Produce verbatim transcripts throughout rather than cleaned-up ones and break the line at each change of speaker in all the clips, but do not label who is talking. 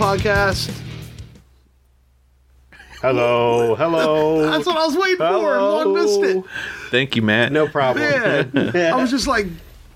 podcast.
Hello, hello.
That's what I was waiting
hello.
for. Long missed it.
Thank you, Matt.
No problem.
Man, I was just like,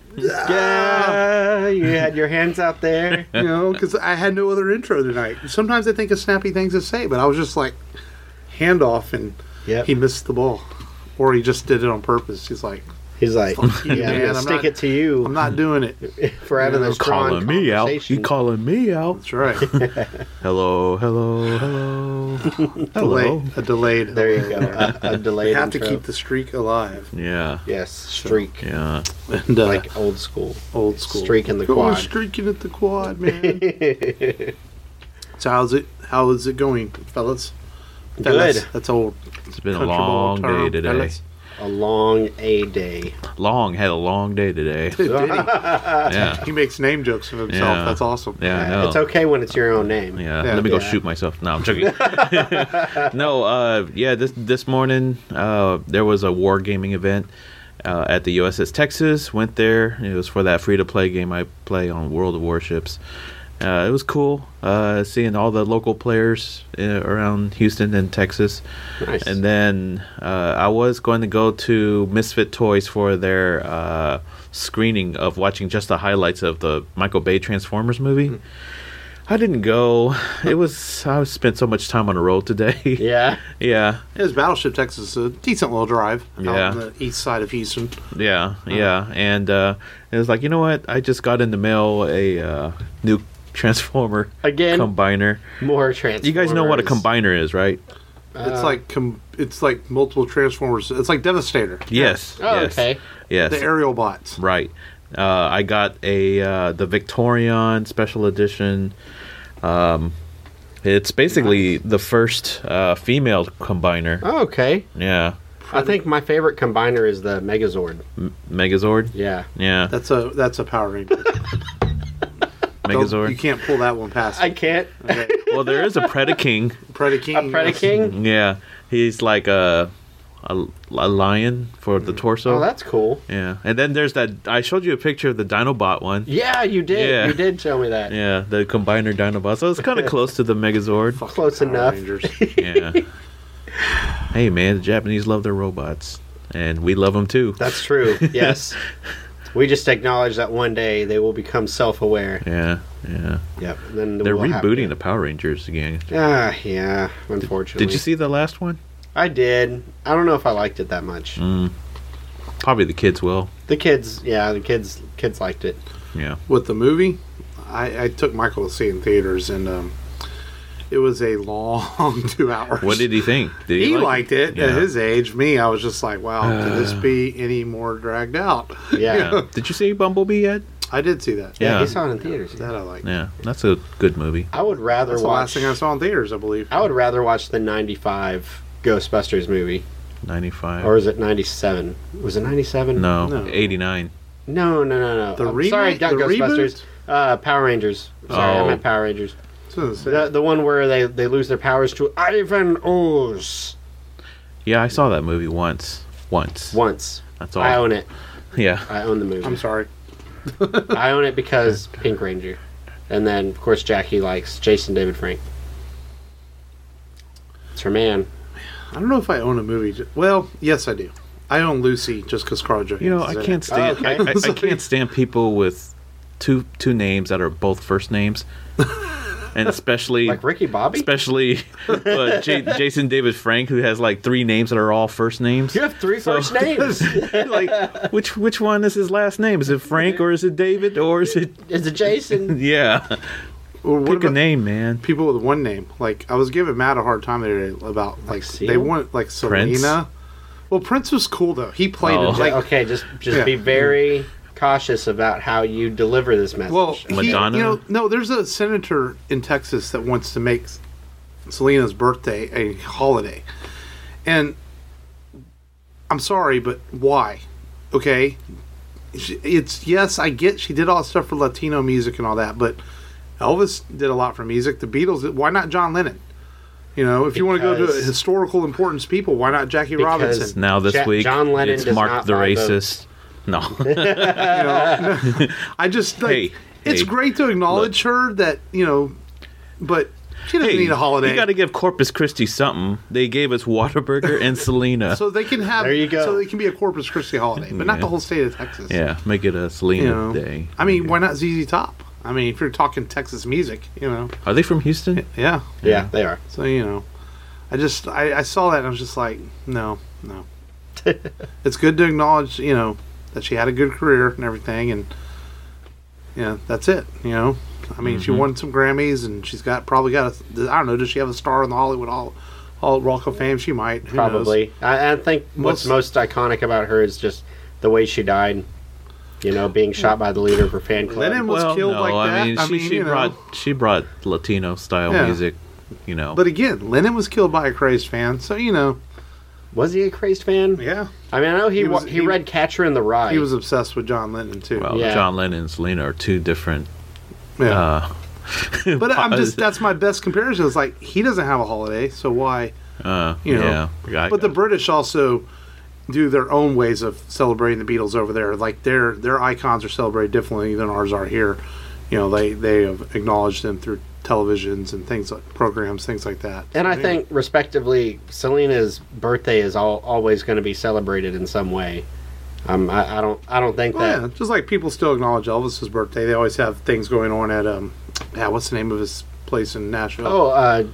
Yeah, you had your hands out there.
you know, because I had no other intro tonight. Sometimes I think of snappy things to say, but I was just like, handoff, and
Yep.
he missed the ball. Or he just did it on purpose. He's like,
He's like,
Fuck you,
yeah, I'm
man,
gonna
I'm
stick
not-
it to you
I'm not doing it.
for having
you know,
this strong
calling me out. You
conversation.
calling me out.
That's right.
Hello, hello, hello.
Delay,
Hello.
a delayed.
There you go. A, a
We
delayed
have to
intro.
keep the streak alive.
Yeah.
Yes, streak.
Yeah.
And uh,
Like old school.
old school.
streak in the
Go
quad.
streaking at the quad, man. So how's it? How is it going, fellas? Fellas.
Good.
That's old.
It's been a
country ball
long
term,
day today.
fellas.
A long A day.
Long. Had a long day today.
Did he?
Yeah.
He makes name jokes of himself.
Yeah.
That's awesome.
Yeah, I know.
It's okay when it's your own name.
Yeah,
Yeah.
let me go
Yeah.
shoot myself. No, I'm joking. no, uh, yeah, this this morning uh, there was a wargaming event uh, at the U S S Texas. Went there. It was for that free to play game I play on World of Warships. Uh, it was cool uh, seeing all the local players uh, around Houston and Texas.
Nice.
And then uh, I was going to go to Misfit Toys for their uh, screening of watching just the highlights of the Michael Bay Transformers movie.
Hmm.
I didn't go. It was I spent so much time on the road today.
Yeah.
yeah,
His Battleship Texas is a decent little drive out
Yeah.
on the east side of Houston.
yeah, yeah. And uh, it was like, you know what? I just got in the mail a uh, new Transformer
Again,
combiner.
more Transformers.
You guys know what a combiner is, right?
It's
Uh,
like com- it's like multiple Transformers. It's like Devastator.
Yes.
Oh,
yes.
okay.
Yes.
The aerial bots.
Right. Uh, I got a uh, the Victorion Special Edition. Um, it's basically the first uh, female combiner.
Oh, okay.
Yeah.
I think my favorite combiner is the Megazord.
M- Megazord.
Yeah.
Yeah.
That's a that's a Power Ranger. Don't-
Megazord.
You can't pull that one past.
I
me.
can't.
Okay.
Well, there is a Predaking.
Predaking.
A Predaking?
Yeah. He's like a a, a lion for the torso.
Oh, that's cool.
yeah. And then there's that. I showed you a picture of the Dinobot one.
Yeah, you did.
Yeah.
You did show me that.
Yeah, the combiner Dinobot. So it's kind of close to the Megazord.
Fucking
Close
Power
enough.
Rangers.
Yeah. Hey man, the Japanese love their robots, and we love them too.
That's true. Yes. We just acknowledge that one day they will become self-aware.
Yeah, yeah.
Yep. And then
They're
we'll have
rebooting
to-
the Power Rangers again.
Ah, yeah. Unfortunately.
Did you see the last one?
I did. I don't know if I liked it that much.
Mm. Probably the kids will.
The kids, yeah, the kids, kids liked it.
Yeah.
With the movie, I, I took Michael to see it in theaters, and um, it was a long two hours.
What did he think? Did
He
like
liked it
Yeah.
at his age. Me, I was just like, wow, could this be any more dragged out?
Yeah.
Yeah. Did you see Bumblebee yet?
I did see that.
Yeah,
Yeah.
he saw it in theaters.
That I like.
Yeah, that's a good movie.
I would rather
That's the
watch.
last thing I saw in theaters, I believe.
I would rather watch the ninety-five Ghostbusters movie,
ninety-five.
or is it ninety-seven? Was it ninety-seven?
no,
No.
eighty-nine.
no, no, no, no.
The
I'm
remake?
sorry, not
The
Ghostbusters. Uh, Power Rangers. Sorry,
Oh.
I meant Power Rangers.
So,
The the one where they they lose their powers to Ivan Oz
Yeah, I saw that movie once. Once.
once.
That's all.
I own it.
Yeah.
I own the movie.
I'm sorry.
I own it because Pink Ranger, and then of course Jackie likes Jason David Frank. It's her man.
I don't know if I own a movie. ju- Well, yes, I do. I own Lucy just because Carl Johansson.
You know, I can't stand.
okay.
I, I, I can't stand people with two two names that are both first names, and especially
Like Ricky Bobby.
especially uh, J- Jason David Frank, who has like three names that are all first names.
You have three
So-
first names.
Like, which which one is his last name? Is it Frank or is it David or is it?
Is it Jason?
Yeah,
Well, what
pick a
about
name, man.
people with one name? Like, I was giving Matt a hard time the other day about, like,
Seal?
they want, like,
Prince?
Selena. Well, Prince was cool, though. He played
Oh.
it. Like,
Okay, just just
Yeah.
be very cautious about how you deliver this message.
well, he,
Madonna?
you know, no, there's a senator in Texas that wants to make Selena's birthday a holiday. And I'm sorry, but why? Okay? She- It's, yes, I get she did all that stuff for Latino music and all that, but Elvis did a lot for music. The Beatles, why not John Lennon? You know, if you want to go to
Because-
historical importance people, why not Jackie
Because-
Robinson?
Now this
Ja-
week,
John Lennon
it's
does
Mark
not
the
buy
racist. No.
You know, I just like
Hey,
it's
hey,
great to acknowledge her that you know but she doesn't
Hey,
need a holiday.
You got to give Corpus Christi something. They gave us Whataburger and Selena.
so they can have.
There you go.
So they can be a Corpus Christi holiday, but not
Yeah.
the whole state of Texas.
Yeah, make it a Selena
You know,
day.
I mean, why not Z Z Top? I mean, if you're talking Texas music, you know,
Are they from Houston?
yeah.
Yeah, they are.
So you know, I just I, I saw that and I was just like, no, no. It's good to acknowledge, you know, that she had a good career and everything, and yeah, that's it. You know, I mean, she won some Grammys and she's got probably got a I don't know. Does she have a star in the Hollywood Hall, Hall Rock of Fame? She might. Who knows?
Probably. I, I think what's
Most-
most iconic about her is just the way she died. You know, being shot by the leader of her fan club.
Lennon was
Well,
killed
no,
like that.
I mean,
I
she,
mean,
she
you know.
brought she brought Latino style
Yeah.
music. You know,
But again, Lennon was killed by a crazed fan, so you know,
Was he a crazed fan?
yeah,
I mean, I know he
He
he,
was-
he,
he-
read Catcher in the Rye.
he was obsessed with John Lennon too.
well,
Yeah.
John Lennon and Selena are two different.
yeah.
Uh,
But I'm just that's my best comparison. It's like he doesn't have a holiday, so why?
uh,
You know,
yeah. I-
But the British also do their own ways of celebrating the Beatles over there. Like their their icons are celebrated differently than ours are here. You know, they they have acknowledged them through televisions and things like programs, things like that.
and I
Yeah.
think, respectively, Selena's birthday is all, always going to be celebrated in some way. Um, I, I don't, I don't think
Well,
that.
yeah, just like people still acknowledge Elvis's birthday, they always have things going on at um, yeah, what's the name of his place in Nashville
Oh, uh,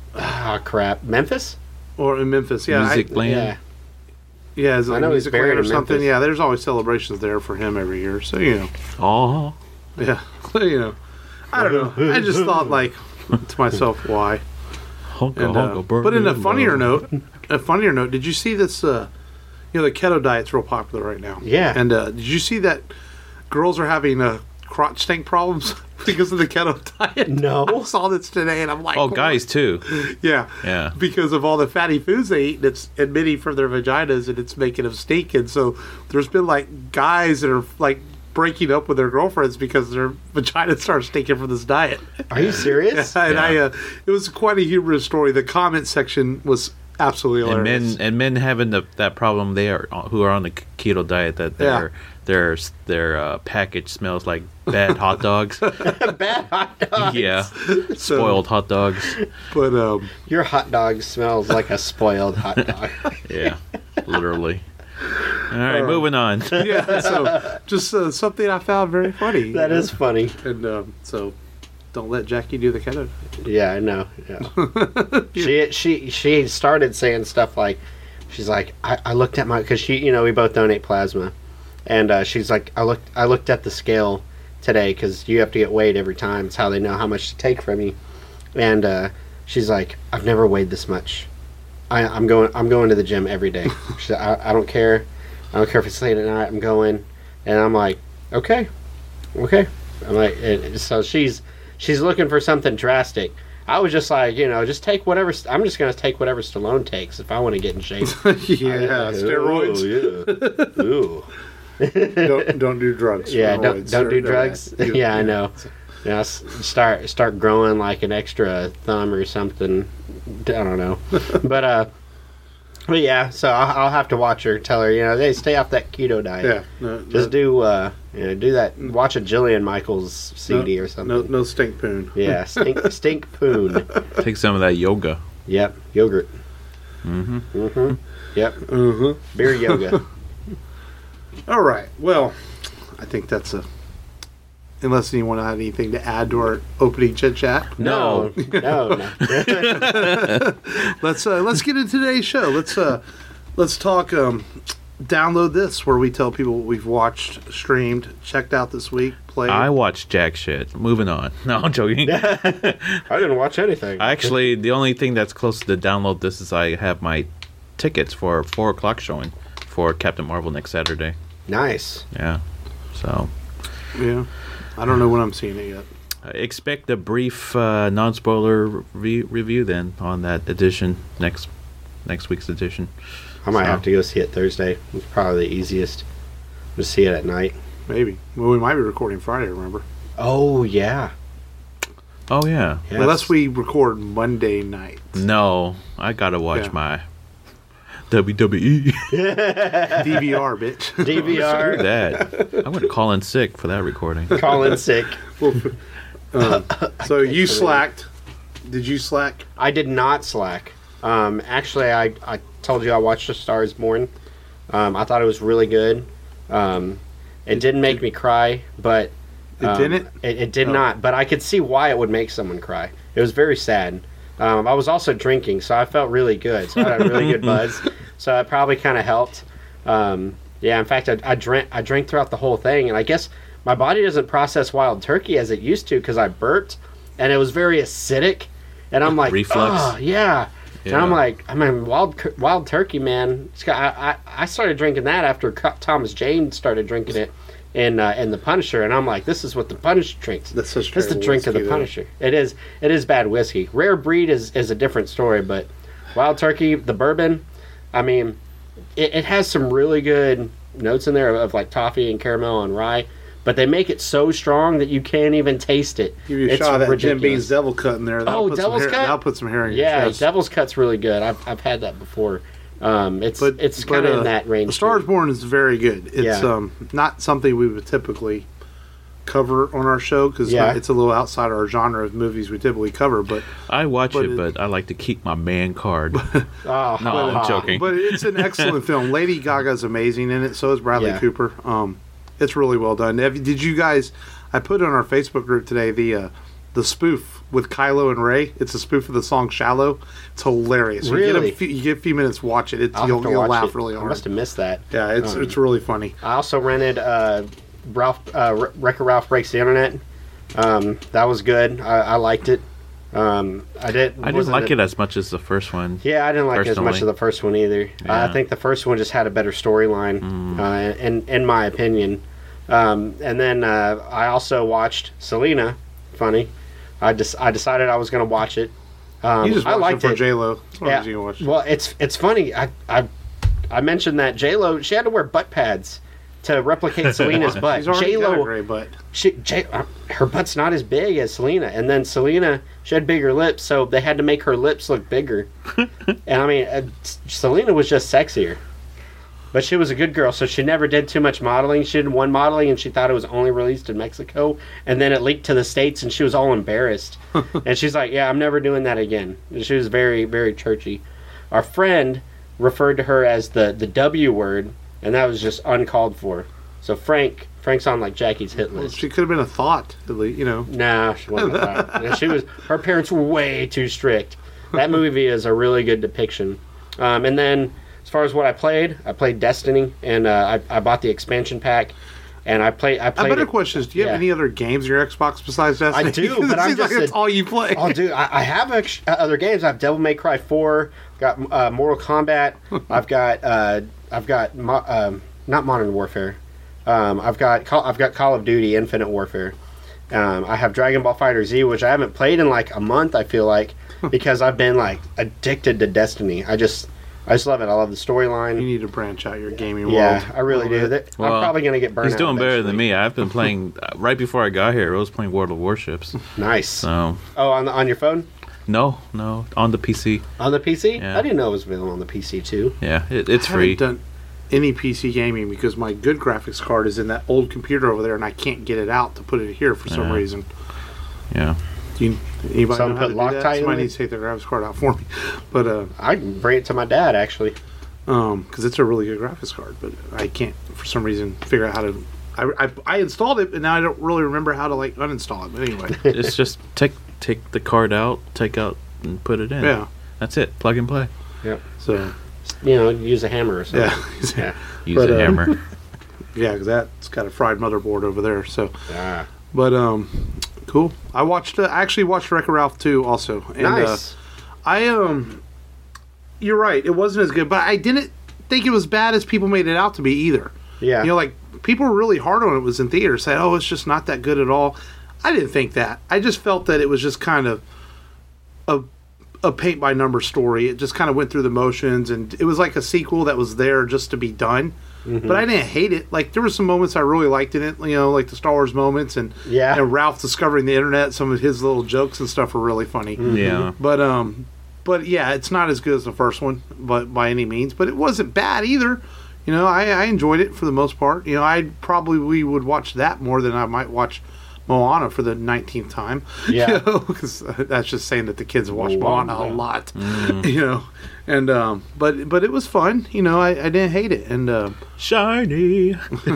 ah, crap, Memphis.
or in Memphis? Yeah, I-
Music land.
Yeah,
yeah, is it
I
like
know he's
Music
buried
Land or
in
something?
Memphis.
Yeah, there's always celebrations there for him every year. So you know,
Oh,
yeah, you know, I don't know. I just thought like to myself, why?
honka
And, uh,
honka
but in a
burger,
funnier
burger.
note, a funnier note, did you see this? Uh, you know, the keto diet's real popular right now.
Yeah.
And uh, did you see that girls are having uh, crotch stink problems because of the keto diet?
No.
I saw this today, and I'm like,
Oh,
what?
guys too.
Yeah.
Yeah.
Because of all the fatty foods they eat, and it's emitting from their vaginas, and it's making them stink. And so there's been like guys that are like breaking up with their girlfriends because their vaginas start stinking from this diet.
Are you serious?
and
Yeah.
I, uh, it was quite a humorous story. The comment section was absolutely
And
hilarious.
men and men having the, that problem, they are who are on the keto diet, that their their their uh, package smells like bad hot dogs.
Bad hot dog.
Yeah,
So-
spoiled hot dogs.
But um,
Your hot dog smells like a spoiled hot dog.
Yeah, literally. All right,
Uh,
moving on.
yeah, so just uh, something I found very funny.
That
you know?
is funny.
And um, so don't let Jackie do the keto.
Yeah, I know. Yeah. she she she started saying stuff like, she's like, I, I looked at my, because she, you know, we both donate plasma, and uh, she's like, I looked I looked at the scale today because you have to get weighed every time. It's how they know how much to take from you. And uh, she's like, I've never weighed this much. I, I'm going I'm going to the gym every day. She said, I, I don't care. I don't care if it's late at night. I'm going, and I'm like, okay, okay. I'm like, and so she's she's looking for something drastic. I was just like, you know, just take whatever. I'm just gonna take whatever Stallone takes if I want to get in shape.
yeah, steroids.
Ooh, yeah. Ooh.
don't don't do drugs.
Yeah, don't
Steroids.
don't do
They're
drugs.
bad.
Yeah, I know. You know, s- start start growing like an extra thumb or something. I don't know, but uh, but yeah. So I'll, I'll have to watch her. Tell her, you know, hey, stay off that keto diet.
Yeah, no,
Just
no,
do uh, you know, do that. Watch a Jillian Michaels C D
no,
or something.
No, no stink poon.
Yeah, stink stink poon.
Take some of that yoga.
Yep, yogurt.
Mm-hmm.
Mm-hmm. Yep,
Uh-huh.
beer yoga.
All right. Well, I think that's a. Unless anyone had anything to add to our opening chit chat,
No, no, no.
let's uh, let's get into today's show. Let's uh, let's talk. Um, download this, where we tell people what we've watched, streamed, checked out this week, played.
I watched jack shit. Moving on. No, I'm joking.
I didn't watch anything.
Actually, the only thing that's close to download this is I have my tickets for four o'clock showing for Captain Marvel next Saturday.
Nice.
Yeah. So
yeah, I don't know when I'm seeing it yet.
uh, expect a brief uh, non-spoiler re- review then on that edition next next week's edition.
I might
So-
have to go see it Thursday. It's probably the easiest. To see it at night.
Maybe. Well, we might be recording Friday. Remember?
Oh yeah.
Oh yeah.
Yeah.
Unless we record Monday night.
No, I gotta watch
Yeah.
my W W E.
D V R, bitch.
D V R.
Screw that. I'm gonna call in sick for that recording.
Call in sick.
Um, so you slacked. Did you slack?
I did not slack. Um, actually, I, I told you I watched A Star Is Born. Um, I thought it was really good. Um, it didn't make me cry, but
It
um,
didn't?
It, it did
Oh.
not. But I could see why it would make someone cry. It was very sad. Um, I was also drinking, so I felt really good. So I had a really good buzz. So it probably kind of helped. Um, yeah, in fact, I, I drank. I drank throughout the whole thing, and I guess my body doesn't process wild turkey as it used to because I burped, and it was very acidic. And I'm like,
Reflux.
oh yeah. And I'm
Yeah.
like, I mean, wild cur- wild turkey, man. It's got, I, I I started drinking that after Co- Thomas Jane started drinking it in uh, in the Punisher, and I'm like, this is what the Punisher drinks.
That's such
This is the
terrible
drink of the
whiskey, though.
Punisher. It is it is bad whiskey. Rare Breed is is a different story, but wild turkey, the bourbon, I mean, it, it has some really good notes in there of, of like toffee and caramel and rye. But they make it so strong that you can't even taste it.
Give you a
It's
shot of that Jim
ridiculous.
Beam's Devil Cut in there. That'll
Oh,
put some
Devil's
hair,
Cut?
That'll put some hair in your
Yeah,
chest.
Devil's Cut's really good. I've I've had that before. Um, it's
But
it's
but,
kind of
uh,
in that range.
The Star Is
too.
Born is very good. It's
Yeah.
um not something we would typically cover on our show because
Yeah.
it's a little outside our genre of movies we typically cover. But
I watch
But
it,
it-
but I like to keep my man card.
Oh,
No,
uh,
I'm joking.
but it's an excellent film. Lady Gaga's amazing in it. So is Bradley
Yeah.
Cooper. Um, it's really well done. Have, did you guys? I put on our Facebook group today the uh, the spoof with Kylo and Ray. It's a spoof of the song "Shallow." It's hilarious. You get
Really?
a few, you get a few minutes, watch it. It's,
I'll
you'll
have to
you'll
watch
laugh
it.
really
I
hard.
must have missed that.
Yeah, it's
Um,
it's really funny.
I also rented uh, Ralph uh, Wreck-It Ralph Breaks the Internet. Um, that was good. I, I liked it. Um, I did.
I didn't
wasn't
like it as much as the first one.
Yeah, I didn't like it as much
personally.
as the first one either. Uh, I
Yeah. Mm.
think the first one just had a better storyline, uh, in in my opinion. Um, and then uh, I also watched Selena. Funny, I just I decided I was going to watch it. Um,
You just
I
watched
liked
it for
it.
J Lo. That's what
Yeah.
you watch.
Well, it's it's funny. I I I mentioned that J Lo, she had to wear butt pads to replicate Selena's butt.
She's already
J
got a
Lo,
great butt.
she J, uh, her butt's not as big as Selena, and then Selena, she had bigger lips, so they had to make her lips look bigger. And I mean, uh, Selena was just sexier, but she was a good girl, so she never did too much modeling. She did one modeling, and she thought it was only released in Mexico, and then it leaked to the States, and she was all embarrassed. And she's like, "Yeah, I'm never doing that again." And she was very, very churchy. Our friend referred to her as the the W word, and that was just uncalled for. So Frank, Frank's on like Jackie's hit
Well,
list.
she could have been a thought, at least, you know.
Nah, she wasn't. a thought. Yeah, she was. Her parents were way too strict. That movie is a really good depiction. Um, and then, as far as what I played, I played Destiny, and uh, I, I bought the expansion pack, and I played. I
A
played.
better
it.
question is: do you have
Yeah.
any other games on your Xbox besides Destiny?
I do,
Because
but
it
I'm
seems
just
like that's
a-
all you play.
Oh, dude, I, I have ex- uh, other games. I have Devil May Cry four. Got uh, Mortal Kombat. I've got. Uh, I've got. Mo- um, not Modern Warfare. Um, I've got. Call, I've got Call of Duty Infinite Warfare. Um, I have Dragon Ball Fighter Z, which I haven't played in like a month. I feel like because I've been like addicted to Destiny. I just. I just love it. I love the
You
storyline.
need to branch out your gaming
Yeah,
world.
I really
a
do.
little bit.
That- I'm
Well,
probably gonna get burned.
He's doing
out
better than
eventually.
me. I've been playing uh, right before I got here. I was playing World of Warships.
Nice.
So
Oh, on the, on your phone,
no, no, on the P C.
on the P C.
Yeah.
I didn't know it was available on the P C too.
Yeah, it, it's
I
free.
haven't done any P C gaming because my good graphics card is in that old computer over there, and I can't get it out to put it here for some
Yeah.
reason.
Yeah,
Do you, anybody
Someone
know how
put
to do that?
Loctite in
Somebody
it?
needs to take their graphics card out for me. But uh,
I can bring it to my dad actually.
um, because it's a really good graphics card, but I can't for some reason figure out how to. I, I, I installed it, but now I don't really remember how to like uninstall it. But anyway,
it's just take take the card out, take out and put it in.
yeah.
That's it. Plug and play.
Yep.
So
You know, use a hammer or something.
yeah,
Yeah.
Use
But,
a
uh,
hammer.
yeah, because that's got a fried motherboard over there. So,
Ah,
but um, cool. I watched. Uh, I actually watched Wreck-It Ralph two also. And, Uh,
nice.
I um, you're right. It wasn't as good, but I didn't think it was bad as people made it out to be either.
yeah.
You know, like people were really hard on it. It was in theaters, saying, "Oh, it's just not that good at all." I didn't think that. I just felt that it was just kind of a a paint by number story. It just kind of went through the motions, and it was like a sequel that was there just to be done.
Mm-hmm.
But I didn't hate it. Like there were some moments I really liked in it. You know, like the Star Wars moments, and
Yeah.
and Ralph discovering the internet. Some of his little jokes and stuff were really funny.
Yeah.
But um, but yeah, it's not as good as the first one, but by any means. But it wasn't bad either. You know, I, I enjoyed it for the most part. You know, I probably we would watch that more than I might watch Moana for the nineteenth time.
Yeah.
You know, 'cause, uh, that's just saying that the kids watch
Moana.
Moana a lot. You know, and um, but but it was fun. You know, I, I didn't hate it, and uh,
Shiny.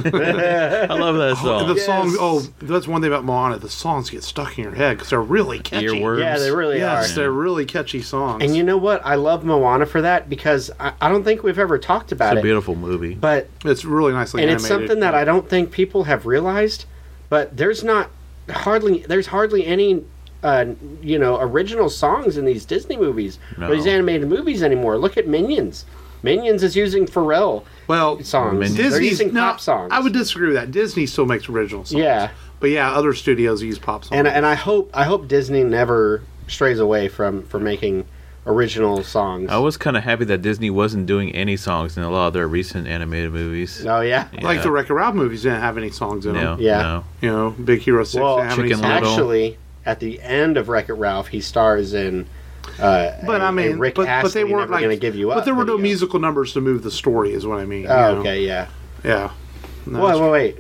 I love that song.
the
Yes.
songs. Oh, that's one thing about Moana. The songs get stuck in your head because they're really catchy.
Earworms.
Yeah, they really
Yes,
are.
they're really catchy songs.
And you know what? I love Moana for that because I, I don't think we've ever talked about
It's a
it.
beautiful movie.
But
it's really nicely
and
animated.
it's something that I don't think people have realized. But there's not hardly there's hardly any uh, you know original songs in these Disney movies
No.
or these animated movies anymore. Look at Minions. Minions is using Pharrell
well,
songs.
Minions.
They're
Disney's
using
no,
pop songs.
I would disagree with that. Disney still makes original songs.
Yeah,
But yeah, other studios use pop songs.
and and I hope I hope Disney never strays away from from making original songs.
I was kind of happy that Disney wasn't doing any songs in a lot of their recent animated movies.
Oh yeah.
like
Yeah.
the Wreck-It Ralph movies didn't have any songs in
No,
them.
Yeah.
no.
You know, Big Hero Six
Well,
didn't have any
Chicken
songs.
Little.
Actually, at the end of Wreck-It Ralph, he stars in. Uh,
But
a-
I
a
mean,
Rick
but, but they
Astley
weren't
Never
like.
Gonna Give You Up.
but there were no
video.
musical numbers to move the story, is what I mean. you
Oh,
know?
okay, yeah.
Yeah. No,
Wait,
it's-
wait, wait.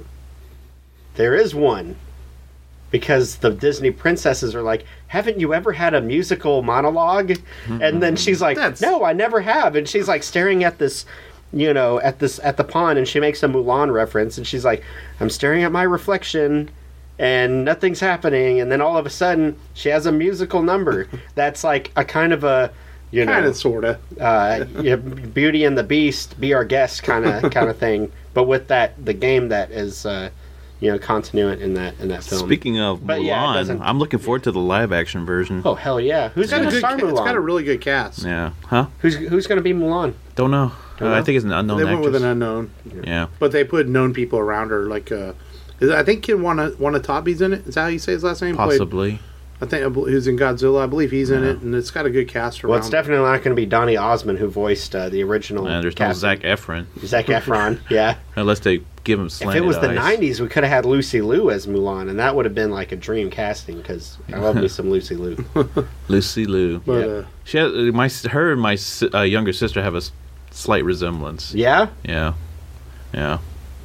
There is one. Because the Disney princesses are like, haven't you ever had a musical monologue? And then she's like,
That's-
no, I never have. And she's like staring at this, you know, at this at the pond, and she makes a Mulan reference, and she's like, I'm staring at my reflection, and nothing's happening. And then all of a sudden, she has a musical number that's like a kind of a, you know,
Kind of, sort of.
uh, you know, Beauty and the Beast, be our guest kind of kind of thing, but with that the game that is uh, you know continuant in that in that film.
Speaking of
But yeah, it
Mulan,
doesn't-
I'm looking forward to the live action version.
Oh hell yeah! Who's
It's got, a
going to
good,
star
ca- it's got a
Mulan?
really good cast.
Yeah. Huh?
Who's who's going to be Mulan?
Don't know.
Don't
Uh, I
know.
think it's an unknown
They went
actress.
with an unknown.
yeah.
But they put known people around her. Like, uh, is- I think Ken Wana, Wanatabe's in it. Is that how you say his last name? Played-
Possibly.
I think I bel- who's in Godzilla. I believe he's in
Yeah.
it, and it's got a good cast around.
Well, it's definitely not going to be Donny Osmond who voiced uh, the original.
And there's no
cast.
Zac Efron.
Zac Efron. Yeah.
Unless they give him
If
slanted
it was the
eyes.
nineties, we could have had Lucy Liu as Mulan, and that would have been like a dream casting because I love me some Lucy Liu.
Lucy Liu.
But,
Yeah.
uh,
She has, uh, my s- her and my s- uh, younger sister have a s- slight resemblance.
Yeah.
Yeah. Yeah.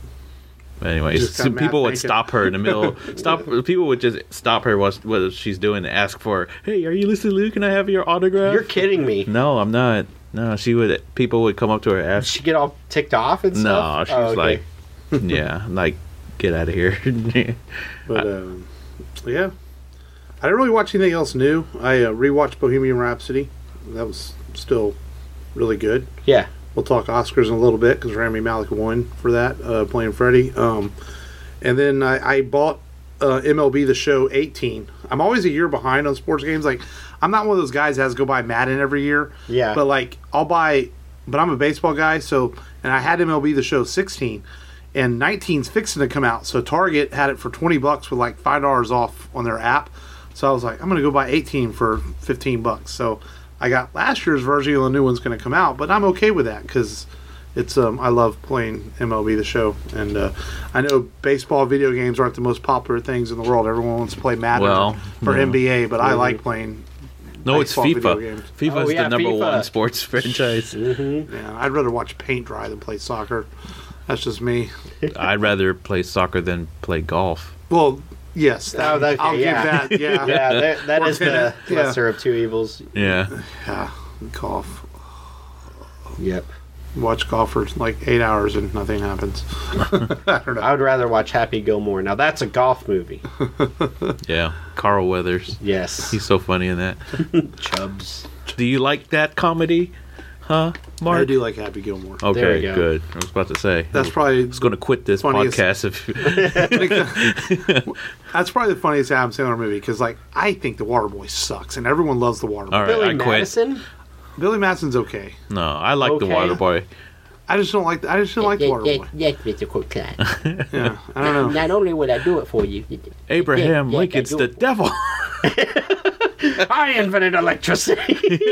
But anyways,
Just got
some
Matt
people would
thinking.
stop her in the middle. Stop. People would just stop her what what she's doing and ask for, "Hey, are you Lucy Liu? Can I have your autograph?"
You're kidding me.
No, I'm not. No, she would. People would come up to her and
Did
ask.
she get all ticked off and
No,
stuff?
she was
Oh, okay.
like, yeah, like get out of here.
But um, yeah, I didn't really watch anything else new. I uh, rewatched Bohemian Rhapsody. That was still really good.
Yeah.
We'll talk Oscars in a little bit because Rami Malek won for that, uh, playing Freddie. Um, and then I, I bought uh, M L B The Show eighteen. I'm always a year behind on sports games. Like, I'm not one of those guys that has to go buy Madden every year.
Yeah.
But like, I'll buy. But I'm a baseball guy, so and I had M L B The Show sixteen, and nineteen's fixing to come out. So Target had it for twenty bucks with like five dollars off on their app. So I was like, I'm gonna go buy eighteen for fifteen bucks. So I got last year's version, and the new one's going to come out, but I'm okay with that because it's um, I love playing M L B The Show, and uh, I know baseball video games aren't the most popular things in the world. Everyone wants to play Madden
Well,
for
yeah.
N B A, but I like playing.
no, it's
baseball video
FIFA.
games.
FIFA
Oh,
is
yeah,
the number
FIFA.
one sports franchise.
Mm-hmm.
Yeah, I'd rather watch paint dry than play soccer. That's just me.
I'd rather play soccer than play golf.
Well, yes, that,
Oh, okay,
I'll
yeah.
give that. Yeah,
Yeah, that, that
Or
is the
tennis, yeah.
lesser of two evils.
Yeah.
yeah. Golf.
Yep.
Watch golf for like eight hours and nothing happens. I don't know.
I would rather watch Happy Gilmore. Now that's a golf movie.
Yeah. Carl Weathers.
Yes.
He's so funny in that.
Chubs.
Do you like that comedy? Huh, Mark?
I do like Happy Gilmore.
Okay,
There we go.
good. I was about to say.
That's probably
I was going to quit this
Funniest-
podcast if.
That's probably the funniest Adam Sandler movie because, like, I think The Waterboy sucks, and everyone loves The Waterboy.
All right,
Billy
I quit.
Madison?
Billy Madison's okay.
No, I like
Okay.
the Waterboy.
I just don't like. I just don't like The Waterboy.
Yes, Mister Coquelin.
Yeah, I don't know.
Not only would I do it for you,
Abraham
Yeah, yeah,
Lincoln's
I
the
do.
devil.
I invented electricity.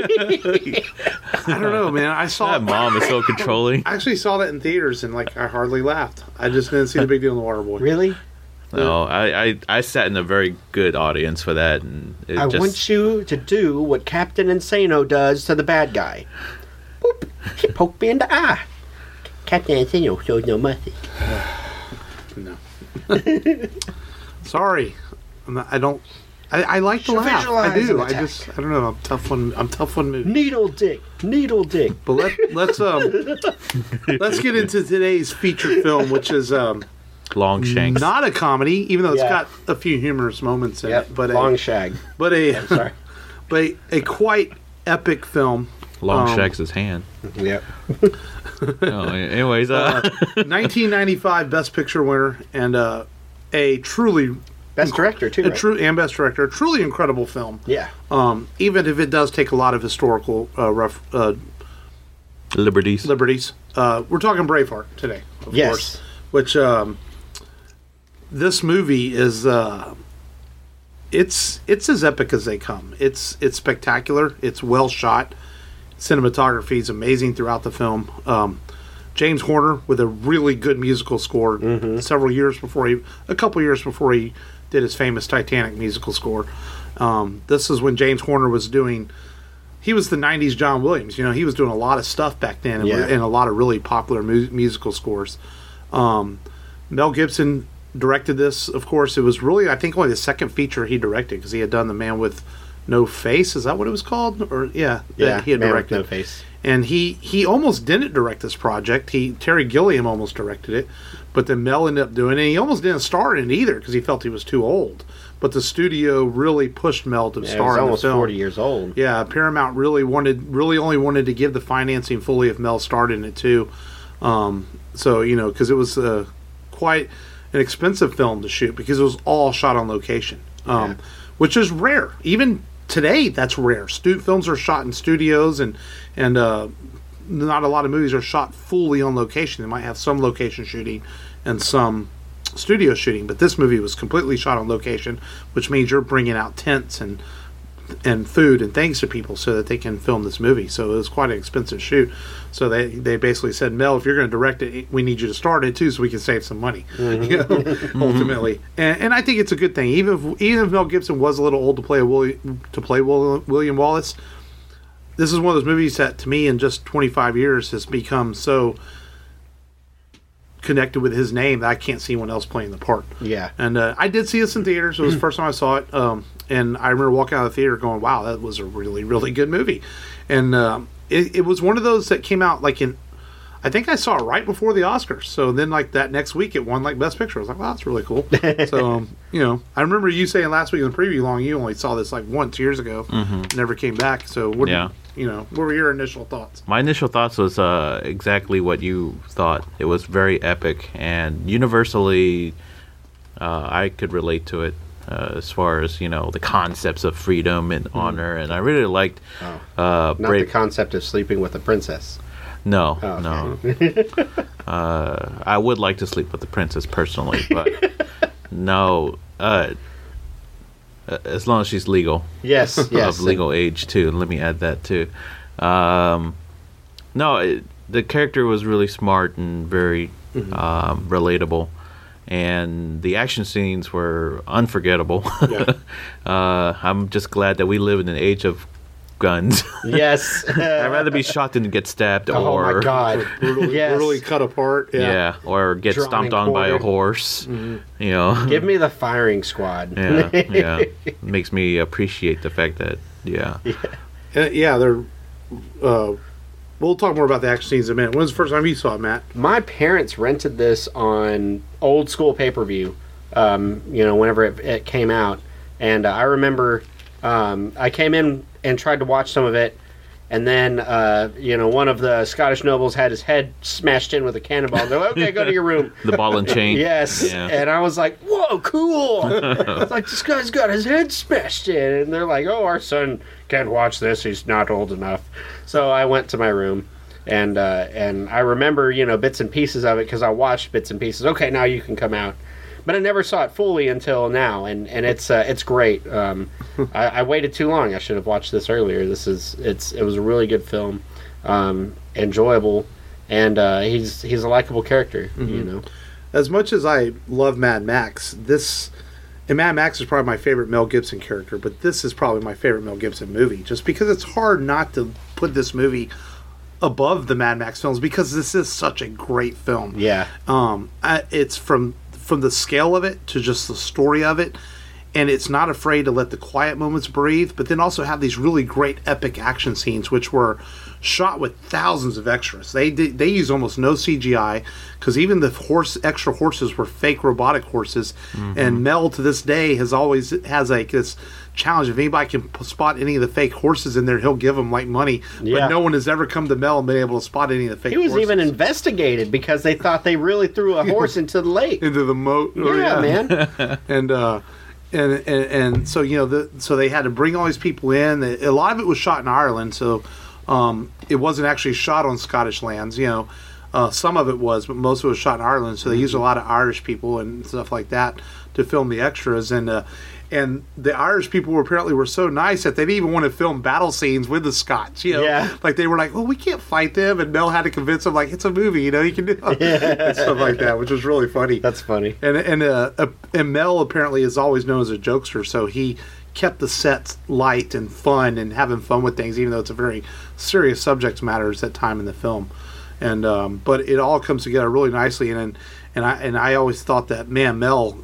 I don't know, man. I saw.
That mom is so controlling.
I actually saw that in theaters, and like, I hardly laughed. I just didn't see the big deal in The Waterboy.
Really?
No, I, I, I sat in a very good audience for that, and it
I
just
want you to do what Captain Insano does to the bad guy. Boop. He poked me in the eye.
Captain Antonio shows no mercy.
No. Sorry. I'm not, I don't. I, I like to laugh. I
Visualize
do.
an
I
attack.
just. I don't know. I'm tough on. I'm tough on movies.
Needle dick, needle dick.
But let let's um let's get into today's feature film, which is um
Longshanks.
not a comedy, even though it's
Yeah.
got a few humorous moments in
Yep,
it. But
long
a,
shag.
but a
Sorry.
but a, a quite epic film.
Longshanks' hand.
Yep.
Oh, anyways, uh,
nineteen ninety-five Best Picture winner and uh, a truly
Best director too.
a
Right?
true and best director, a truly incredible film.
Yeah.
Um, even if it does take a lot of historical uh, ref, uh,
liberties.
liberties. Uh, we're talking Braveheart today, of
Yes.
course. Which um, this movie is. Uh, it's it's as epic as they come. It's it's spectacular. It's well shot. Cinematography is amazing throughout the film. Um, James Horner with a really good musical score. Several years before he, a couple years before he did his famous Titanic musical score. Um, this is when James Horner was doing. He was the nineties John Williams. You know, he was doing a lot of stuff back then, and,
Yeah.
and a lot of really popular mu- musical scores. Um, Mel Gibson directed this. Of course, it was really, I think, only the second feature he directed because he had done The Man with No Face. Is that what it was called? Or yeah, that
Yeah.
he had
Man with
directed.
No Face.
And he he almost didn't direct this project. He Terry Gilliam almost directed it, but then Mel ended up doing it. And he almost didn't star in it either because he felt he was too old. But the studio really pushed Mel to
Yeah, he
star
was
in
almost
the film.
forty years old.
Yeah, Paramount really wanted, really only wanted to give the financing fully if Mel starred in it too. Um, so you know, because it was uh, quite an expensive film to shoot because it was all shot on location, um,
Yeah.
which is rare. Even today, that's rare. Stu- films are shot in studios, and and uh, not a lot of movies are shot fully on location. They might have some location shooting and some studio shooting, but this movie was completely shot on location, which means you're bringing out tents and and food and things to people so that they can film this movie. So it was quite an expensive shoot. So they they basically said, Mel, if you're going to direct it, we need you to start it too, so we can save some money. You know, ultimately, and, and I think it's a good thing. Even if, even if Mel Gibson was a little old to play a William, to play Will, William Wallace, this is one of those movies that, to me, in just twenty-five years, has become so connected with his name that I can't see anyone else playing the part.
Yeah.
And uh, I did see this in theaters. It was the first time I saw it. Um, and I remember walking out of the theater going, wow, that was a really, really good movie. And um, it, it was one of those that came out like in, I think I saw it right before the Oscars. So then like that next week it won like Best Picture. I was like, wow, that's really cool. So, um, you know, I remember you saying last week in the preview long, you only saw this like once years ago. Mm-hmm. Never came back. So what,
Yeah.
you know, what were your initial thoughts?
My initial thoughts was uh, exactly what you thought. It was very epic and universally, uh, I could relate to it uh, as far as you know the concepts of freedom and honor. And I really liked.
Oh.
Uh,
Not
Brave-
the concept of sleeping with a princess.
no,
Oh,
no. uh, I would like to sleep with the princess personally, but no. Uh, as long as she's legal.
Yes, yes.
Of legal age too. Let me add that too. Um, no, it, the character was really smart and very um, relatable, and the action scenes were unforgettable.
Yeah.
uh, I'm just glad that we live in an age of guns.
Yes.
I'd rather be shot than get stabbed
Oh
or
my God.
Brutally,
Yes.
brutally cut apart.
yeah.
Yeah.
or get
Drawn
stomped
and
on by a
quartered.
horse. You know.
Give me the firing squad.
yeah, yeah. Makes me appreciate the fact that yeah.
Uh, yeah, they're. Uh, we'll talk more about the action scenes in a minute. When was the first time you saw it, Matt?
My parents rented this on old school pay per view. Um, you know, whenever it, it came out, and uh, I remember um, I came in and tried to watch some of it, and then uh, you know one of the Scottish nobles had his head smashed in with a cannonball. They're like, "Okay, go to your room."
The ball and chain.
Yes,
Yeah.
and I was like, "Whoa, cool!" It's like this guy's got his head smashed in, and they're like, "Oh, our son can't watch this; he's not old enough." So I went to my room, and uh, and I remember you know bits and pieces of it because I watched bits and pieces. Okay, now you can come out, but I never saw it fully until now, and and it's uh, it's great. Um, I, I waited too long. I should have watched this earlier. This is it's it was a really good film, um, enjoyable, and uh, he's he's a likable character. You know.
As much as I love Mad Max, this and Mad Max is probably my favorite Mel Gibson character, but this is probably my favorite Mel Gibson movie, just because it's hard not to put this movie above the Mad Max films because this is such a great film.
Yeah.
Um, I, it's from from the scale of it to just the story of it, and it's not afraid to let the quiet moments breathe, but then also have these really great epic action scenes, which were shot with thousands of extras. They did, they use almost no C G I, because even the horse extra horses were fake robotic horses. Mm-hmm. And Mel to this day has always has like this challenge: if anybody can p- spot any of the fake horses in there, he'll give them like money.
Yeah.
But no one has ever come to Mel and been able to spot any of the fake.
He was
horses.
even investigated because they thought they really threw a horse into the lake.
into the moat.
Yeah,
or, yeah.
man.
and uh and, and and so you know the so they had to bring all these people in. A lot of it was shot in Ireland, so um it wasn't actually shot on Scottish lands. You know, uh, some of it was, but most of it was shot in Ireland. So they used a lot of Irish people and stuff like that to film the extras. And uh, and the Irish people were apparently were so nice that they didn't even want to film battle scenes with the Scots. You know,
Yeah.
like they were like, well, we can't fight them, and Mel had to convince them like it's a movie. You know, you can do and stuff like that, which was really funny.
That's funny.
And and uh, uh, and Mel apparently is always known as a jokester, so he kept the sets light and fun and having fun with things, even though it's a very serious subject matter at that time in the film. And um, but it all comes together really nicely. And and, and I and I always thought that, man, Mel,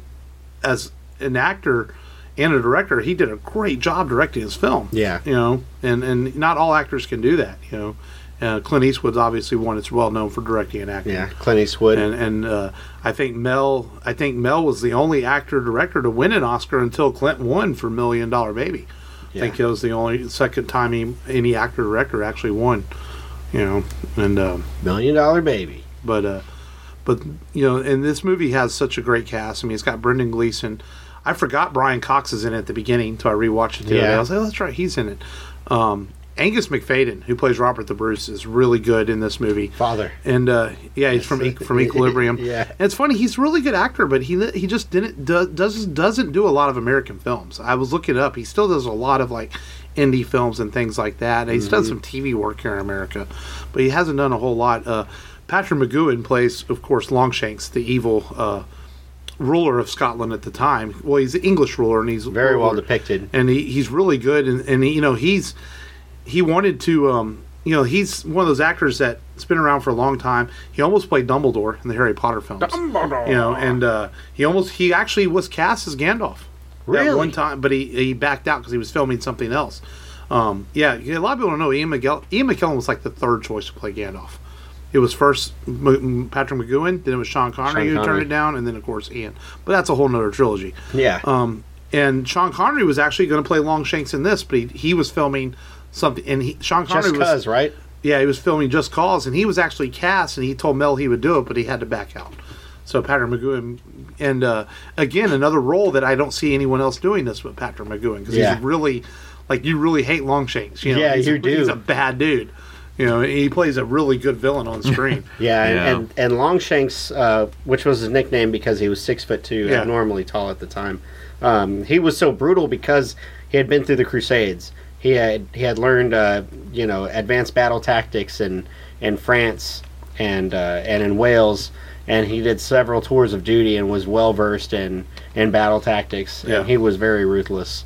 as an actor and a director, he did a great job directing his film.
Yeah.
You know, and and not all actors can do that. You know. Uh, Clint Eastwood's obviously one that's well known for directing and acting.
Yeah, Clint Eastwood.
And and uh, I think Mel, I think Mel was the only actor director to win an Oscar until Clint won for Million Dollar Baby.
Yeah.
I think it was the only second time he, any actor director actually won. You know, and um,
Million Dollar Baby.
but uh, but you know, and this movie has such a great cast. I mean, it's got Brendan Gleeson. I forgot Brian Cox is in it at the beginning until I rewatched it the other day.
Yeah.
I was like, oh, that's right, he's in it. Um, Angus McFadden, who plays Robert the Bruce, is really good in this movie.
Father.
And uh, yeah, he's from E- from Equilibrium.
Yeah.
And it's funny, he's a really good actor, but he he just didn't do, does doesn't do a lot of American films. I was looking it up. He still does a lot of like indie films and things like that. And he's
Mm-hmm.
done some T V work here in America, but he hasn't done a whole lot. Uh, Patrick McGowan plays, of course, Longshanks, the evil uh, ruler of Scotland at the time. Well, he's the English ruler, and he's
Very well
ruler.
depicted.
And he, he's really good. And, and he, you know, he's he wanted to, um, you know, he's one of those actors that's been around for a long time. He almost played Dumbledore in the Harry Potter films. Dumbledore. You know, and uh, he almost, he actually was cast as Gandalf.
Really?
At one time, but he, he backed out because he was filming something else. Um, yeah, a lot of people don't know Ian McGill- Ian McKellen was like the third choice to play Gandalf. It was first M- M- Patrick McGowan, then it was Sean Connery
Sean
who
Connery.
turned it down, and then of course Ian. But that's a whole nother trilogy.
Yeah.
Um, and Sean Connery was actually going to play Longshanks in this, but he, he was filming something, and he, Sean Connery
Just
was
Cause, right?
yeah, he was filming Just Cause, and he was actually cast, and he told Mel he would do it, but he had to back out. So Patrick McGowan, and uh, again, another role that I don't see anyone else doing this but Patrick McGowan, because
Yeah.
he's really, like, you really hate Longshanks. You know?
Yeah,
he's
you
a,
do.
He's a bad dude. You know, he plays a really good villain on screen.
Yeah, and,
Yeah.
and, and Longshanks, uh, which was his nickname because he was six foot two,
Yeah.
abnormally tall at the time. Um, he was so brutal because he had been through the Crusades. He had he had learned, uh, you know, advanced battle tactics in in France and uh, and in Wales, and he did several tours of duty and was well versed in in battle tactics.
Yeah.
And he was very ruthless.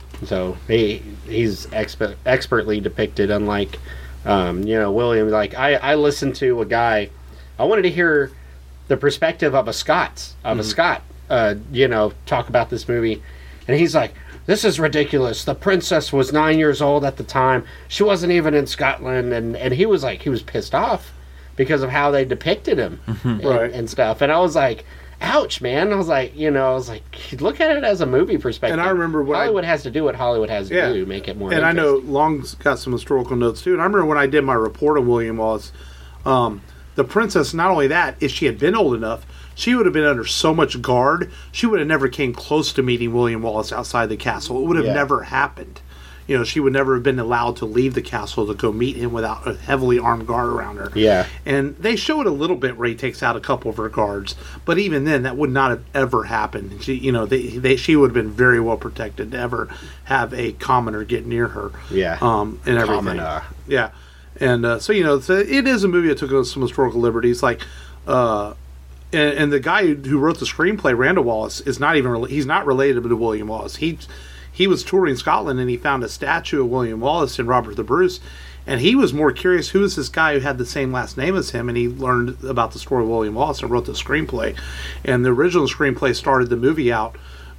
So he he's exp- expertly depicted, unlike um, you know William. Like I, I listened to a guy. I wanted to hear the perspective of a Scot of a Scot. Uh, you know, talk about this movie, and he's like, "This is ridiculous. The princess was nine years old at the time. She wasn't even in Scotland," and and he was like, he was pissed off because of how they depicted him and,
Right.
and stuff. And I was like, ouch, man. I was like, you know, I was like, look at it as a movie perspective.
And I remember when I-
Hollywood has to do what Hollywood has to
Yeah.
do to make it more
And I know
interesting.
Long's got some historical notes too. And I remember when I did my report on William Wallace, um, the princess, not only that, if she had been old enough, she would have been under so much guard, she would have never came close to meeting William Wallace outside the castle. It would have
Yeah.
never happened. You know, she would never have been allowed to leave the castle to go meet him without a heavily armed guard around her.
Yeah.
And they show it a little bit where he takes out a couple of her guards, but even then, that would not have ever happened. She, you know, they, they, she would have been very well protected to ever have a commoner get near her.
Yeah.
Um, and everything.
Commoner.
Yeah. And uh, so, you know, so it is a movie that took some historical liberties. Like, uh, and, and the guy who wrote the screenplay, Randall Wallace, is not even, rela- he's not related to William Wallace. He, he was touring Scotland and he found a statue of William Wallace in Robert the Bruce. And he was more curious, who is this guy who had the same last name as him? And he learned about the story of William Wallace and wrote the screenplay. And the original screenplay started the movie out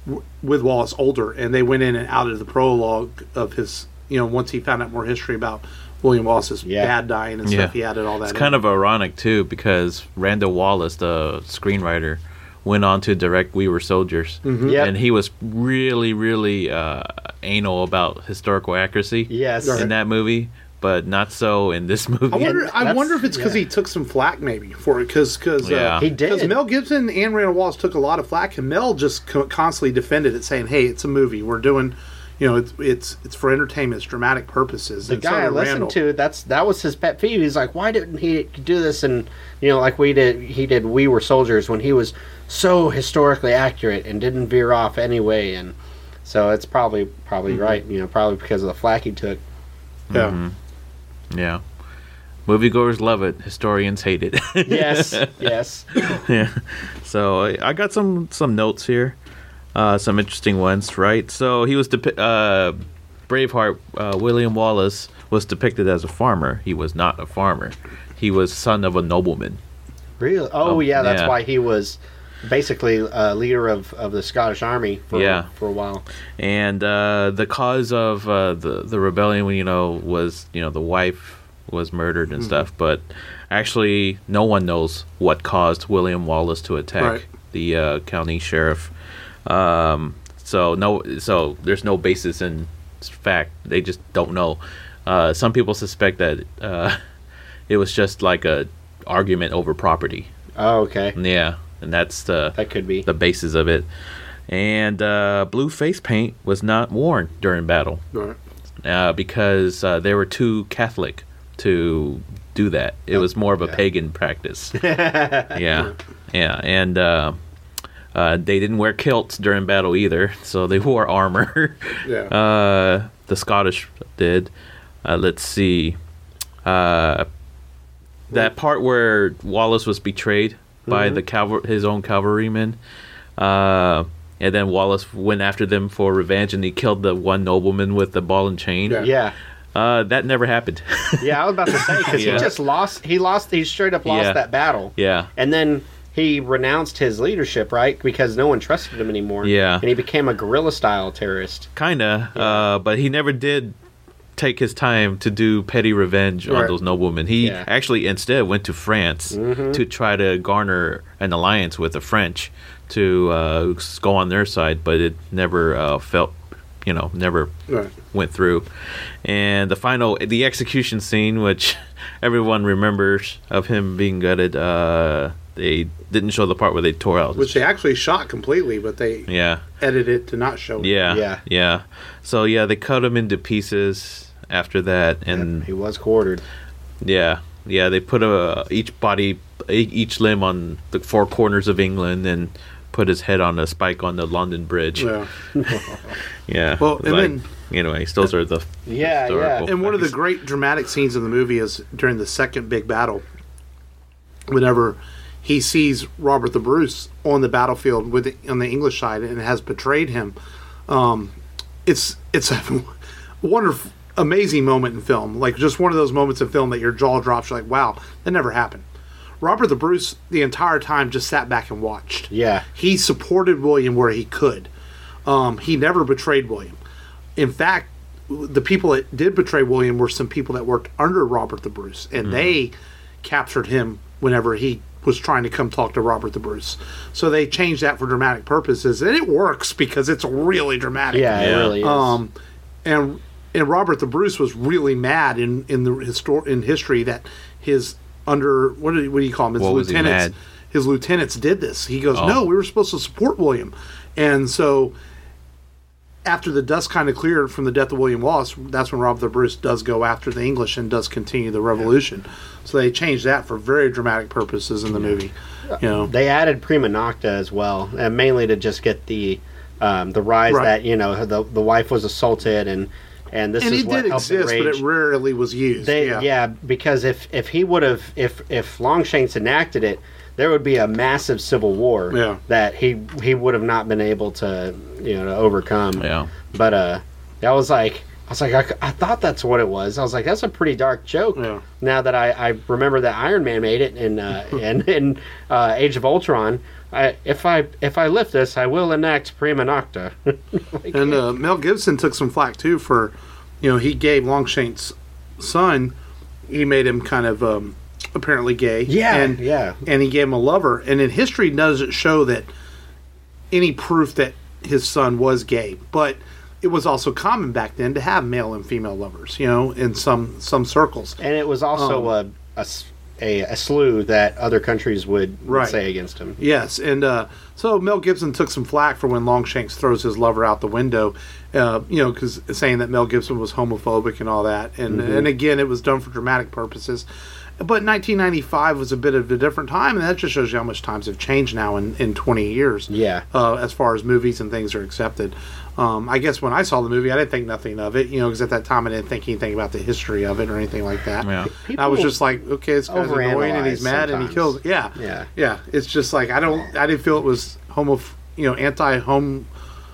w- with Wallace older, and they went in and outed the prologue of his. You know, once he found out more history about William Wallace's
Yeah.
dad dying and
Yeah.
stuff, he added all that.
It's
in.
kind of ironic too because Randall Wallace, the screenwriter, went on to direct We Were Soldiers,
Yep.
and he was really, really uh, anal about historical accuracy
Yes.
in that movie, but not so in this movie.
I wonder. I
that's-
wonder if it's because
yeah.
he took some flack maybe for it, because because
Yeah.
uh,
He did.
Because Mel Gibson and Randall Wallace took a lot of flack, and Mel just co- constantly defended it, saying, "Hey, it's a movie. We're doing, you know, it's it's it's for entertainment, it's dramatic purposes."
The
And so
guy I
did
listened
Randall.
to, that's that was his pet peeve. He's like, why didn't he do this? And you know, like we did, he did. We Were Soldiers when he was so historically accurate and didn't veer off anyway. And so it's probably probably
Mm-hmm.
right. You know, probably because of the flack he took.
Yeah.
Mm-hmm. Yeah. Moviegoers love it. Historians hate it.
Yes, yes.
Yeah. So I I got some some notes here, uh, some interesting ones. Right. So he was depi- uh, Braveheart. Uh, William Wallace was depicted as a farmer. He was not a farmer. He was son of a nobleman.
Really? Oh,
Oh,
yeah. That's
yeah.
why he was basically a leader of, of the Scottish Army for
Yeah.
for a while.
And uh, the cause of uh, the the rebellion, you know, was you know the wife was murdered and stuff. But actually, no one knows what caused William Wallace to attack
Right.
the uh, county sheriff. Um, so no, so there's no basis in fact. They just don't know. Uh, some people suspect that uh, it was just like a argument over property.
Oh, okay.
Yeah, and that's the
That could be.
the basis of it. And uh, blue face paint was not worn during battle
Right.
uh, because uh, they were too Catholic to do that. It was more of a
Yeah.
pagan practice. yeah, yeah, and uh, uh, they didn't wear kilts during battle either, so they wore armor.
Yeah.
Uh, the Scottish did. Uh, let's see. Uh, that part where Wallace was betrayed by the caval- his own cavalrymen, uh, and then Wallace went after them for revenge, and he killed the one nobleman with the ball and chain.
Yeah.
Yeah.
Uh, that never happened.
Yeah, I was about to say, because
Yeah.
he just lost, he lost, he straight up lost
Yeah.
that battle.
yeah.
And then he renounced his leadership, right? Because no one trusted him anymore.
Yeah.
And he became a guerrilla style terrorist.
Kinda, uh, but he never did take his time to do petty revenge on
Right.
those noblemen. He
Yeah.
actually instead went to France to try to garner an alliance with the French to uh, go on their side, but it never uh, felt, you know, never
Right.
went through. And the final, the execution scene, which everyone remembers of him being gutted, uh, they didn't show the part where they tore out.
Which they actually shot completely, but they
yeah.
edited it to not show it.
Yeah,
Yeah.
yeah, So yeah, they cut him into pieces after that, and
He was quartered.
yeah, yeah, they put a each body, e- each limb on the four corners of England, and put his head on a spike on the London Bridge. Yeah,
Yeah. Well, and then-
anyways, those are the
Yeah,
historical
yeah.
And one of the
facts.
great dramatic scenes in the movie is during the second big battle, whenever he sees Robert the Bruce on the battlefield with the, on the English side and has betrayed him. Um, it's it's a wonderful, amazing moment in film. Like just one of those moments in film that your jaw drops. You're like, wow, that never happened. Robert the Bruce the entire time just sat back and watched.
Yeah.
He supported William where he could. Um, he never betrayed William. In fact, the people that did betray William were some people that worked under Robert the Bruce, and they captured him whenever he was trying to come talk to Robert the Bruce. So they changed that for dramatic purposes, and it works because it's really dramatic.
Yeah, it
Yeah.
really is.
Um, and and Robert the Bruce was really mad in in the histor- in history that his under what do you, what do you call him? His
What was he
lieutenants.
mad?
His lieutenants did this. He goes,
Oh.
no, we were supposed to support William, and so. After the dust kind of cleared from the death of William Wallace, that's when Robert the Bruce does go after the English and does continue the revolution. So they changed that for very dramatic purposes in the movie. You know,
They added prima nocta as well, and mainly to just get the um, the rise
Right.
that you know the the wife was assaulted and and this
and
is
it
what
did
helped
exist, but
enrage-
it rarely was used.
They,
yeah.
yeah. because if if he would have if if Longshanks enacted it, there would be a massive civil war
Yeah.
that he he would have not been able to you know to overcome.
Yeah.
But uh, that was like was like, I, I thought that's what it was. I was like, that's a pretty dark joke.
Yeah.
Now that I, I remember that Iron Man made it in uh, in, in uh, Age of Ultron. I, if I if I lift this, I will enact prima nocta. Like,
And uh, Mel Gibson took some flack too for, you know, he gave Longshank's son, he made him kind of um, apparently gay.
yeah,
and
yeah.
and he gave him a lover. And in history doesn't show that any proof that his son was gay, but it was also common back then to have male and female lovers, you know, in some some circles.
And it was also
Um,
a, a s- a, a slew that other countries would, would
Right.
say against him.
Yes, and uh, so Mel Gibson took some flack for when Longshanks throws his lover out the window, uh, you know, because saying that Mel Gibson was homophobic and all that, and and again, it was done for dramatic purposes. But nineteen ninety-five was a bit of a different time, and that just shows you how much times have changed now in, in twenty years.
Yeah.
Uh, as far as movies and things are accepted. Um, I guess when I saw the movie, I didn't think nothing of it, you know, because at that time I didn't think anything about the history of it or anything like that.
Yeah.
I was just like, okay, this guy's annoying and he's
overanalyze
mad and he
sometimes.
kills. Yeah,
Yeah.
yeah. It's just like I don't, I didn't feel it was homo, you know, anti-hom,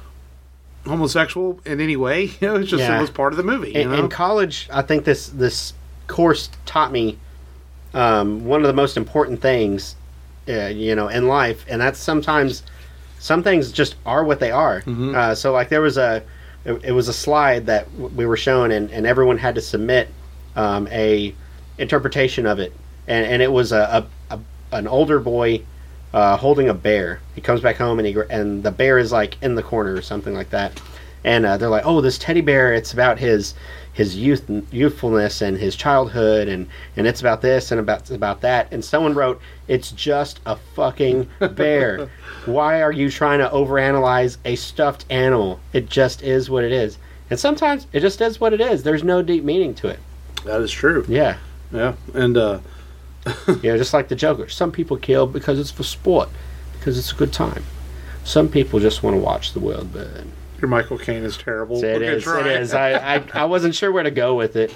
homosexual in any way. You know, it's just
Yeah.
it was part of the movie. You
In,
know?
in college, I think this this course taught me um, one of the most important things, uh, you know, in life, and that's sometimes some things just are what they are.
Mm-hmm.
Uh, so, like, there was a it, it was a slide that w- we were shown, and, and everyone had to submit um, a interpretation of it, and and it was a, a, a an older boy uh, holding a bear. He comes back home, and he gr- and the bear is like in the corner or something like that. And uh, they're like, "Oh, this teddy bear! It's about his his youth, youthfulness, and his childhood, and, and it's about this and about about that." And someone wrote, "It's just a fucking bear. Why are you trying to overanalyze a stuffed animal? It just is what it is." And sometimes it just is what it is. There's no deep meaning to it.
that is true.
Yeah,
Yeah, and uh,
you know, just like the Joker. Some people kill because it's for sport, because it's a good time. Some people just want to watch the world burn.
your Michael Caine is terrible.
So it
Okay,
is.
try.
It is. I, I I wasn't sure where to go with it.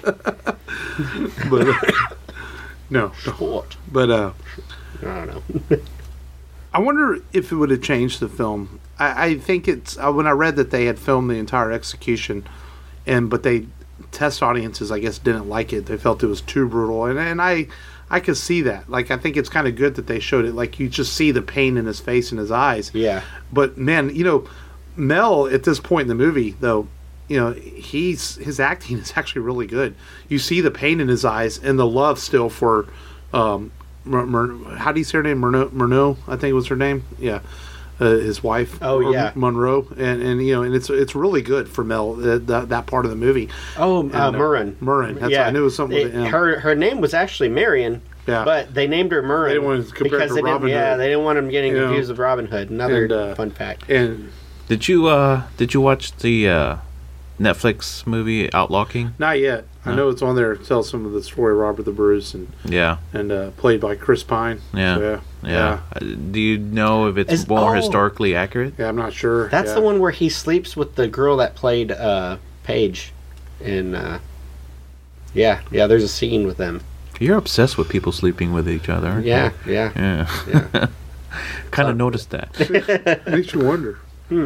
But, no,
Sport.
but uh,
I don't know.
I wonder if it would have changed the film. I, I think it's uh, when I read that they had filmed the entire execution, and but they test audiences, I guess, didn't like it. They felt it was too brutal, and and I I could see that. Like I think it's kind of good that they showed it. Like you just see the pain in his face and his eyes.
Yeah.
But man, you know, Mel at this point in the movie, though, you know, he's his acting is actually really good. You see the pain in his eyes and the love still for, um, Mer, Mer, how do you say her name? Murnau, Murnau, I think was her name. Yeah, uh, his wife.
Oh,
or
yeah.
Monroe, and and you know, and it's it's really good for Mel uh, that that part of the movie.
Oh, uh,
And, uh,
Murren.
Murren. That's I knew it was something
It-
with an M.
her her name was actually Marion.
Yeah.
But they named her Murren
They didn't want to compare it
because
to
they didn't.
Robin
Yeah,
Hood.
they didn't want him getting
You know.
confused with Robin Hood. Another
And, uh,
fun fact.
And
Did you uh did you watch the uh, Netflix movie Outlaw King?
not yet. I
No.
know it's on there. It tells some of the story of Robert the Bruce and
Yeah,
and uh, played by Chris Pine.
yeah,
So, yeah.
yeah. Uh, Do you know if it's
Is-
more
oh.
historically accurate?
Yeah, I'm not sure.
That's
yeah.
the one where he sleeps with the girl that played uh, Paige. In uh, yeah, yeah. There's a scene with them.
You're obsessed with people sleeping with each other, aren't
Yeah, yeah.
you? Yeah.
Yeah.
Kind of noticed that.
Makes you wonder.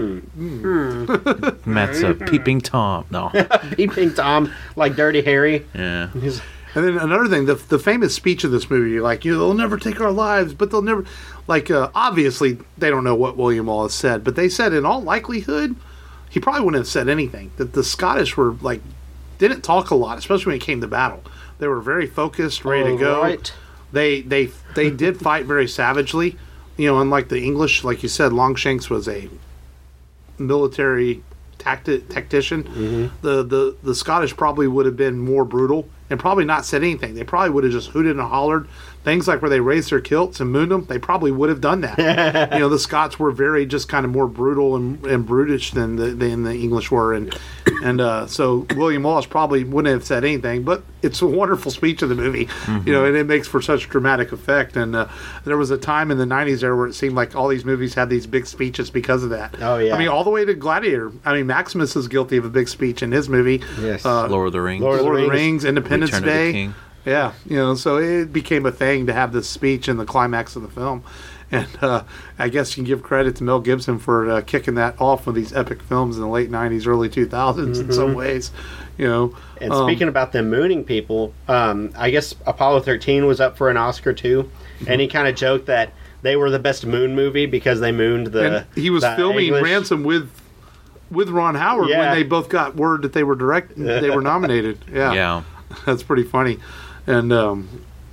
Matt's a peeping Tom. No.
Peeping Tom, like Dirty Harry.
Yeah.
He's,
And then another thing, the the famous speech of this movie, like, you know, they'll never take our lives, but they'll never, like, uh, obviously they don't know what William Wallace said, but they said in all likelihood, he probably wouldn't have said anything. That the Scottish were, like, didn't talk a lot, especially when it came to battle. They were very focused, ready to go.
Alright.
They they they did fight very savagely. You know, unlike the English, like you said, Longshanks was a military tacti- tactician. The, the the Scottish probably would have been more brutal and probably not said anything. They probably would have just hooted and hollered. Things like where they raised their kilts and mooned them, they probably would have done that. You know, the Scots were very just kind of more brutal and, and brutish than the than the English were, and and uh, so William Wallace probably wouldn't have said anything. But it's a wonderful speech of the movie, you know, and it makes for such dramatic effect. And uh, there was a time in the nineties there where it seemed like all these movies had these big speeches because of that.
Oh, yeah.
I mean, all the way to Gladiator. I mean, Maximus is guilty of a big speech in his movie.
Yes.
Uh,
Lord of the Rings.
Lord of the
Lord of the
Rings,
Rings, Independence
Return of the
Day.
King.
Yeah, you know, so it became a thing to have this speech in the climax of the film. And uh, I guess you can give credit to Mel Gibson for uh, kicking that off with these epic films in the late nineties, early two thousands in some ways. You know.
And
Um,
speaking about them mooning people, um, I guess Apollo thirteen was up for an Oscar too, and he kind of joked that they were the best moon movie because they mooned the.
and he was
the
filming
English-
Ransom with with Ron Howard
Yeah.
when they both got word that they were direct they were nominated. Yeah,
Yeah.
that's pretty funny, and um,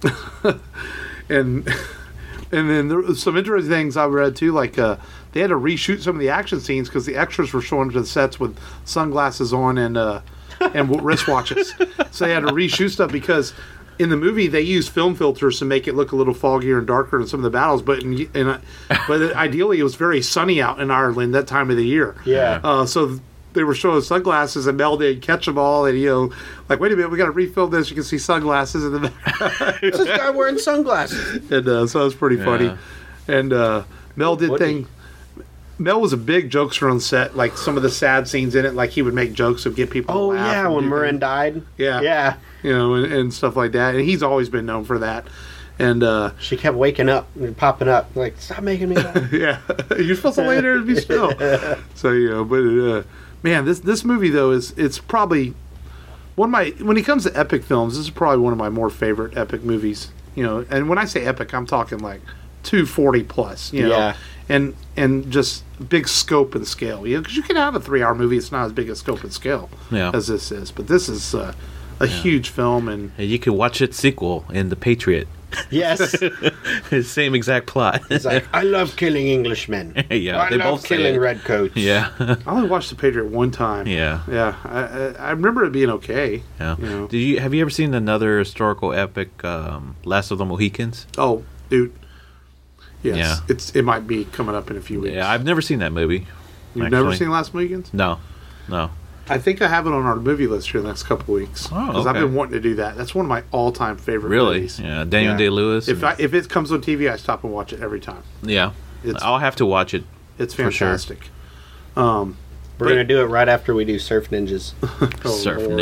and and then there was some interesting things I read too, like uh, they had to reshoot some of the action scenes because the extras were showing to the sets with sunglasses on and uh, and wristwatches, so they had to reshoot stuff because. In the movie, they use film filters to make it look a little foggier and darker in some of the battles, but in, in, uh, but ideally, it was very sunny out in Ireland that time of the year.
Yeah.
Uh, so they were showing sunglasses, and Mel did catch them all, and you know, like, wait a minute, we got to refilm this. You can see sunglasses in the back,
This guy wearing sunglasses.
and uh, so it was pretty funny.
Yeah.
And uh, Mel did
Woody.
thing. Mel was a big jokester on set, like some of the sad scenes in it, like he would make jokes of get people.
Oh
to laugh
yeah,
and
when
do
Moran
things.
died.
Yeah.
Yeah.
You know, and, and stuff like that, and he's always been known for that. And uh,
She kept waking up and popping up, like, stop making me laugh.
yeah, you're supposed to lay there and be still. So you know, but uh, man, this this movie though is it's probably one of my when it comes to epic films, this is probably one of my more favorite epic movies. You know, and when I say epic, I'm talking like two forty plus. You know,
Yeah.
and and just big scope and scale. You know, because you can have a three hour movie, it's not as big a scope and scale
Yeah.
as this is, but this is uh, a huge film and.
And you can watch its sequel in The Patriot.
Yes.
Same exact plot.
It's like, I love killing Englishmen.
Yeah,
I
they
love
both say
killing
it.
redcoats.
Yeah.
I only watched The Patriot one time.
Yeah.
Yeah, I, I, I remember it being okay.
Yeah.
You know.
Did you have you ever seen another historical epic, um, Last of the Mohicans?
Oh, dude. Yes,
Yeah.
it's it might be coming up in a few weeks.
Yeah, I've never seen that movie.
You've never
actually.
seen Last Mohicans?
No, no.
I think I have it on our movie list here the next couple weeks
Oh,
because I've
okay.
been wanting to do that. That's one of my all-time favorite
Really?
movies.
Yeah, Daniel
Yeah.
Day-Lewis.
If I, if it comes on T V, I stop and watch it every time.
yeah,
It's
I'll have to watch it.
it's
for sure.
fantastic. Um,
We're going to do it right after we do Surf Ninjas.
oh,
Surf
Lord.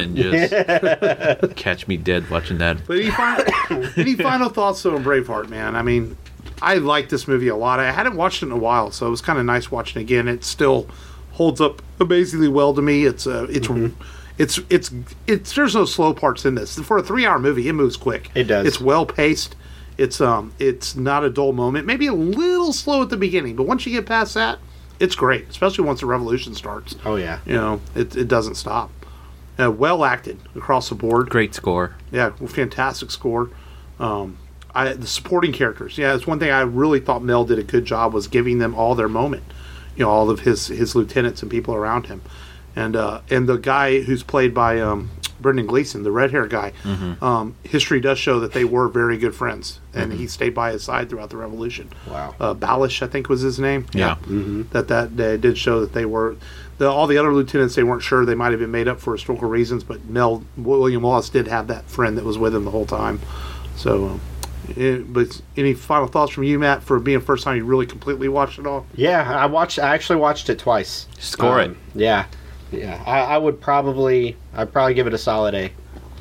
Ninjas. Catch me dead watching that.
But any final, any final thoughts though on Braveheart, man? I mean, I like this movie a lot. I hadn't watched it in a while, so it was kind of nice watching it again. It still holds up amazingly well to me. It's uh, it's it's it's it's there's no slow parts in this. For a three-hour movie, it moves quick.
It does.
It's well paced. It's um it's not a dull moment. Maybe a little slow at the beginning, but once you get past that, it's great. Especially once the revolution starts.
Oh, yeah.
You know, it it doesn't stop. Uh, well acted across the board.
Great score.
Yeah, fantastic score. Um, I, the supporting characters. Yeah, it's one thing I really thought Mel did a good job was giving them all their moment. You know, all of his his lieutenants and people around him, and uh, and the guy who's played by um, Brendan Gleeson, the red hair guy. Um, history does show that they were very good friends, and he stayed by his side throughout the revolution.
Wow.
Uh, Balish, I think, was his name.
Yeah.
That that they did show that they were. The, all the other lieutenants, they weren't sure. They might have been made up for historical reasons, but Mel William Wallace did have that friend that was with him the whole time. So, um, it, but any final thoughts from you, Matt, for being the first time you really completely watched it all?
Yeah, I watched. I actually watched it twice.
Score
Um,
it.
Yeah, yeah. I, I would probably. I'd probably give it a solid A.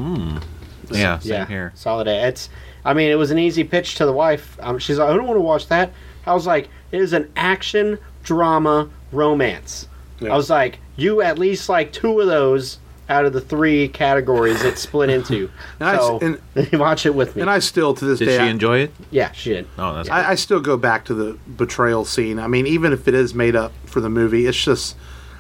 Yeah, same
yeah,
here.
solid A. It's. I mean, it was an easy pitch to the wife. Um, she's like, I don't want to watch that. I was like, it is an action drama romance.
Yeah.
I was like, you at least like two of those out of the three categories it's split into.
And I-
so
and-
watch it with me.
And I still, to this
Did
day,
she
I-
enjoy it?
yeah, she did.
Oh, that's
I, I still go back to the betrayal scene. I mean, even if it is made up for the movie, it's just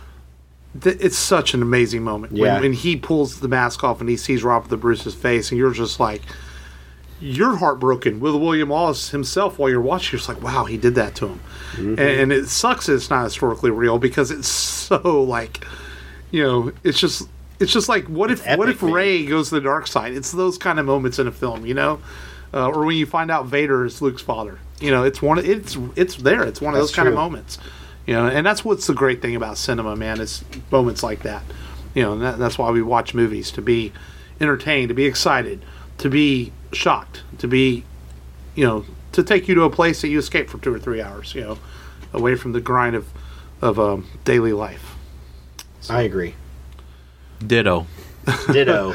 th- it's such an amazing moment
Yeah.
when, when he pulls the mask off and he sees Robert the Bruce's face, and you're just like, you're heartbroken with William Wallace himself while you're watching. You're just like, wow, he did that to him, and, and it sucks that it's not historically real because it's so like, you know, it's just. It's just like, what if
epic,
what if
man.
Ray goes to the dark side? It's those kind of moments in a film, you know, uh, or when you find out Vader is Luke's father. You know, it's one. Of, it's it's there. It's one of
That's
those kind of
true.
moments. You know, and that's what's the great thing about cinema, man. Is moments like that. You know, and that, that's why we watch movies, to be entertained, to be excited, to be shocked, to be, you know, to take you to a place that you escape for two or three hours. You know, away from the grind of of um, daily life.
I agree.
Ditto.
Ditto.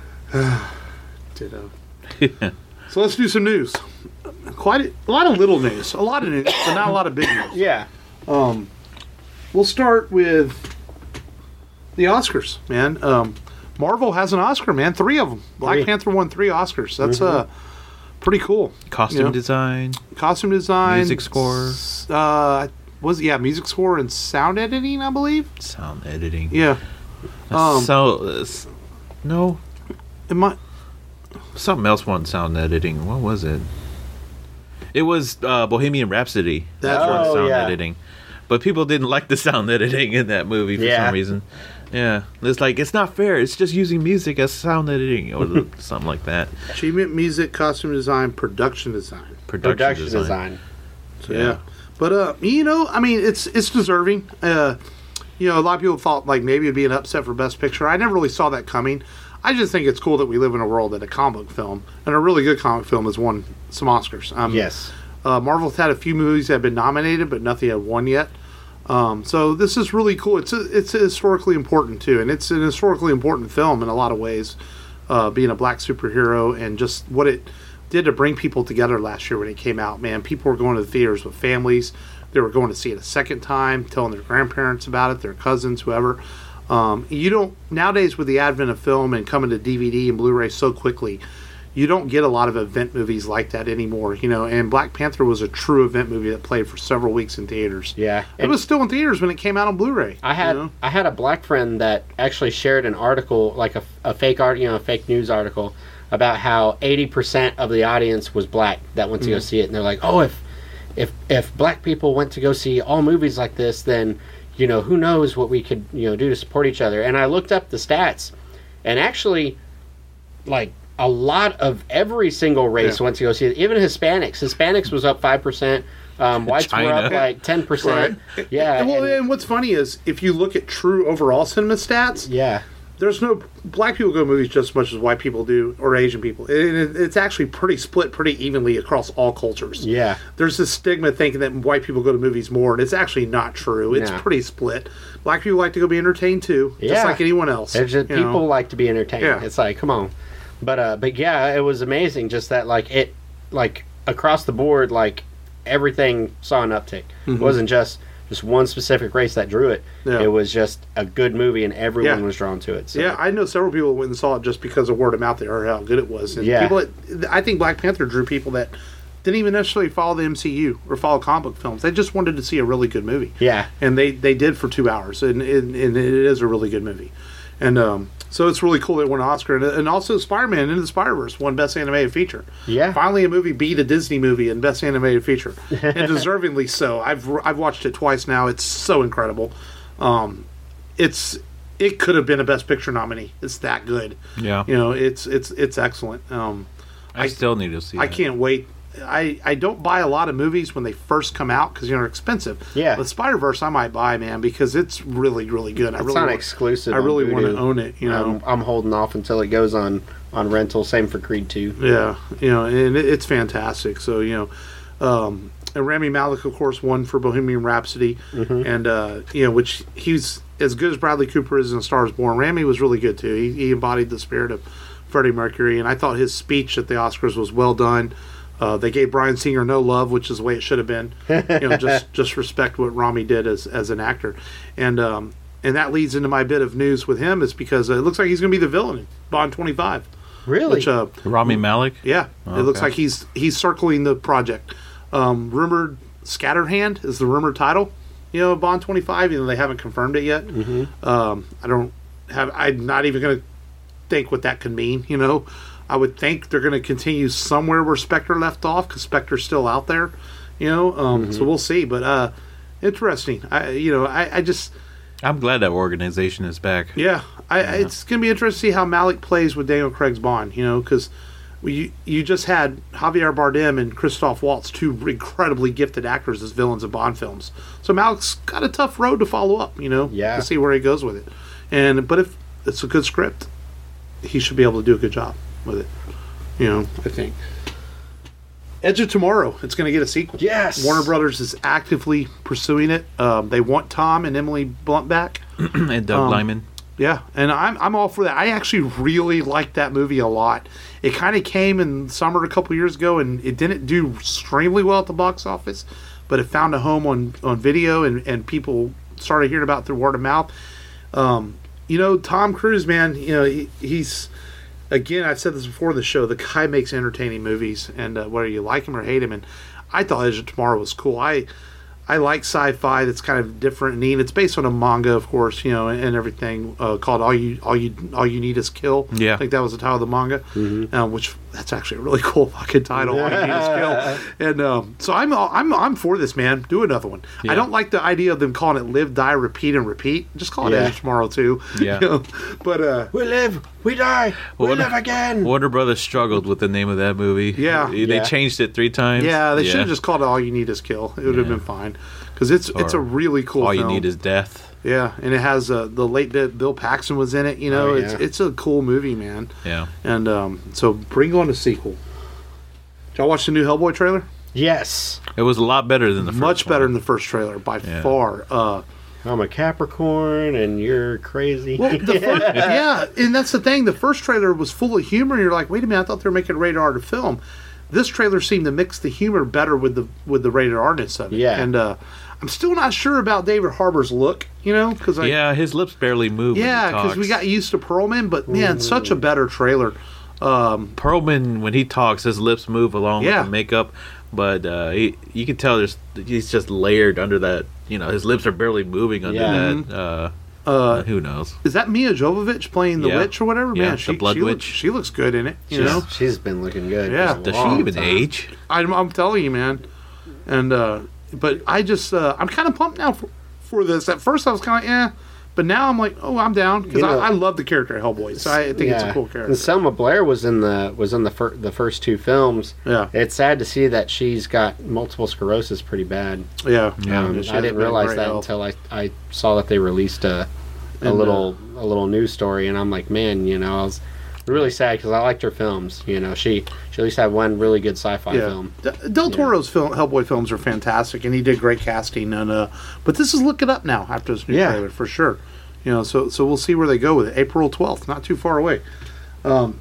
Ditto. So let's do some news. Quite a, a lot of little news, a lot of news, but not a lot of big news.
yeah.
Um, we'll start with the Oscars, man. Um, Marvel has an Oscar, man. Three of them. Black
Three.
Panther won three Oscars. That's uh, pretty cool.
Costume
You know?
design.
Costume design,
Music score.
s- Uh, was yeah, music score and sound editing, I believe.
Sound editing.
Yeah. Um,
so, uh, s- no,
It might.
something else won sound editing. What was it? It was uh, Bohemian Rhapsody.
That's
won
right. Oh,
sound
yeah.
editing. But people didn't like the sound editing in that movie for
Yeah.
some reason. Yeah, it's like it's not fair. It's just using music as sound editing or something like that.
Achievement, music, costume design, production design.
Production,
Production
design.
design.
So,
Yeah.
yeah. But uh, you know, I mean, it's it's deserving. Uh, you know, a lot of people thought like maybe it'd be an upset for Best Picture. I never really saw that coming. I just think it's cool that we live in a world that a comic book film and a really good comic film has won some Oscars. Um,
Yes.
Uh, Marvel's had a few movies that have been nominated, but nothing had won yet. Um, so this is really cool. It's a, it's historically important too, and it's an historically important film in a lot of ways. Uh, being a black superhero and just what it did to bring people together last year when it came out. Man, people were going to the theaters with families. They were going to see it a second time, telling their grandparents about it, their cousins, whoever. Um, you don't nowadays with the advent of film and coming to D V D and Blu-ray so quickly. You don't get a lot of event movies like that anymore, you know. And Black Panther was a true event movie that played for several weeks in theaters.
Yeah.
It was still in theaters when it came out on Blu-ray.
I had
you know?
I had a black friend that actually shared an article, like a, a fake art, you know, a fake news article about how eighty percent of the audience was black that went to go see it, and they're like, "Oh, if if if black people went to go see all movies like this, then you know who knows what we could you know do to support each other." And I looked up the stats, and actually, like a lot of every single race
Yeah.
went to go see it. Even Hispanics. Hispanics was up five percent. Um, whites were up
China.
like ten percent. Yeah.
And, well,
and-
and what's funny is if you look at true overall cinema stats,
yeah.
there's no black people go to movies just as much as white people do or Asian people. And it, it's actually pretty split pretty evenly across all cultures.
Yeah.
There's this stigma thinking that white people go to movies more, and it's actually not true. It's
No.
pretty split. Black people like to go be entertained too, just
Yeah.
like anyone else.
There's just
you
people
know?
like to be entertained.
Yeah.
It's like, come on. But uh but yeah, it was amazing just that like it like across the board like everything saw an uptick. It wasn't just just one specific race that drew it.
Mm-hmm. Yeah.
It was just a good movie and everyone
Yeah.
was drawn to it. So
Yeah, I know several people went and saw it just because of word of mouth. They heard how good it was. And
Yeah.
people that, I think Black Panther drew people that didn't even necessarily follow the M C U or follow comic book films. They just wanted to see a really good movie.
Yeah.
And they, they did for two hours, and, and, and it is a really good movie. And um, so it's really cool that it won an Oscar. And, and also Spider-Man Into the Spider-Verse won Best Animated Feature.
Yeah.
Finally a movie beat a Disney movie in Best Animated Feature. And deservingly so. I've I've watched it twice now. It's so incredible. Um, it's it could have been a Best Picture nominee. It's that good.
Yeah.
You know, it's it's it's excellent. Um,
I, still need to see
I
that.
can't wait. I, I don't buy a lot of movies when they first come out because you know they're expensive.
Yeah.
But Spider Verse I might buy, man, because it's really really good. I
It's
really
not
want,
exclusive.
I
on
really want to
Vudu.
own it. You know.
I'm, I'm holding off until it goes on on rental. Same for Creed two.
Yeah, you know, and it, it's fantastic. So you know, um, and Rami Malek, of course, won for Bohemian Rhapsody, and uh, you know, which he's as good as Bradley Cooper is in A Star Is Born. Rami was really good too. He, he embodied the spirit of Freddie Mercury, and I thought his speech at the Oscars was well done. Uh, they gave Bryan Singer no love, which is the way it should have been. You know, just just respect what Rami did as as an actor, and um, and that leads into my bit of news with him is because uh, it looks like he's going to be the villain in Bond twenty-five.
Really?
Which uh,
Rami Malek.
yeah, it looks
Okay.
like he's he's circling the project. Um, rumored Scatterhand is the rumored title. You know, Bond twenty-five. You know, they haven't confirmed it yet. Mm-hmm. Um, I don't have. I'm not even going to think what that could mean. You know, I would think they're going to continue somewhere where Spectre left off because Spectre's still out there. You know, um, so we'll see. But uh, interesting. I you know I, I just.
I'm glad that organization is back.
Yeah, I, I it's going to be interesting to see how Malik plays with Daniel Craig's Bond, you know, because you, you just had Javier Bardem and Christoph Waltz, two incredibly gifted actors as villains of Bond films. So Malik's got a tough road to follow up, you know,
Yeah.
to see where he goes with it. And But if it's a good script, he should be able to do a good job with it, you know, I think. Edge of Tomorrow, it's going to get a sequel.
Yes.
Warner Brothers is actively pursuing it. Um, they want Tom and Emily Blunt back.
And Doug
Um,
Lyman.
Yeah, and I'm I'm all for that. I actually really liked that movie a lot. It kind of came in summer a couple years ago, and it didn't do extremely well at the box office, but it found a home on, on video, and, and people started hearing about it through word of mouth. Um, you know, Tom Cruise, man, you know, he, he's, again, I've said this before the show, the guy makes entertaining movies, and uh, whether you like him or hate him, and I thought Edge of Tomorrow was cool. I I like sci-fi that's kind of different and neat. It's based on a manga, of course, you know, and, and everything, uh, called All You All You All You Need Is Kill.
Yeah.
I think that was the title of the manga, mm-hmm. um, which that's actually a really cool fucking title. All You Need Is Kill. And um, so I'm I'm I'm for this, man. Do another one.
Yeah.
I don't like the idea of them calling it Live, Die, Repeat, and Repeat. Just call it
Yeah.
Edge of Tomorrow too.
Yeah.
You know? But uh,
We live, we die, we
Warner-
live again.
Warner Brothers struggled with the name of that movie.
Yeah.
They
Yeah.
changed it three times.
yeah, they should have just called it All You Need Is Kill. It would have
Yeah.
been fine because it's it's a
Or
really cool.
All
film.
You Need Is Death.
Yeah, and it has uh, the late Bi- Bill Paxton was in it. You know,
Oh,
it's
yeah.
it's a cool movie, man.
Yeah.
And um, so bring on a sequel. Did y'all watch the new Hellboy trailer?
Yes.
It was a lot better than the first
Much better
one.
than the first trailer by
Yeah.
far. Uh,
I'm a Capricorn and you're crazy.
well, the first, yeah, and that's the thing. The first trailer was full of humor. And you're like, wait a minute, I thought they were making rated R to film. This trailer seemed to mix the humor better with the with the rated R-ness of it.
Yeah.
And uh, I'm still not sure about David Harbour's look. You know, because I
Yeah, his lips barely move.
yeah,
because
because we got used to Perlman, but man, such a better trailer. Um,
Perlman, when he talks, his lips move along
Yeah.
with the makeup, but uh, he, you can tell there's he's just layered under that. You know, his lips are barely moving under
Yeah.
that. Uh,
uh,
who knows?
Is that Mia Jovovich playing the
Yeah.
witch or whatever?
Yeah,
Man,
the
she,
Blood
she,
Witch.
Looks, she looks good in it. You
she's,
know,
she's been looking good.
Yeah.
for a
Does she
long
even
time.
age?
I'm, I'm telling you, man. And uh, but I just uh, I'm kind of pumped now for, for this. At first, I was kind of eh, but now I'm like, oh, I'm down because
You know-
I, I love the character of Hellboy. So I think it's a
Yeah.
cool character.
And Selma Blair was in the was in the fir- the first two films.
Yeah,
It's sad to see that she's got multiple sclerosis pretty bad.
yeah,
Yeah.
Um,
She
I
has
didn't
been
realize
great
that
help.
until I, I saw that they released a a
And,
little a little news story, and I'm like, man, you know, I was really sad because I liked her films. You know, she she at least had one really good sci-fi
Yeah,
film.
D- Del Toro's film, Hellboy films are fantastic, and he did great casting. And uh, but this is look it up now after this new
Yeah.
trailer for sure. You know, so so we'll see where they go with it. April twelfth, not too far away. Um,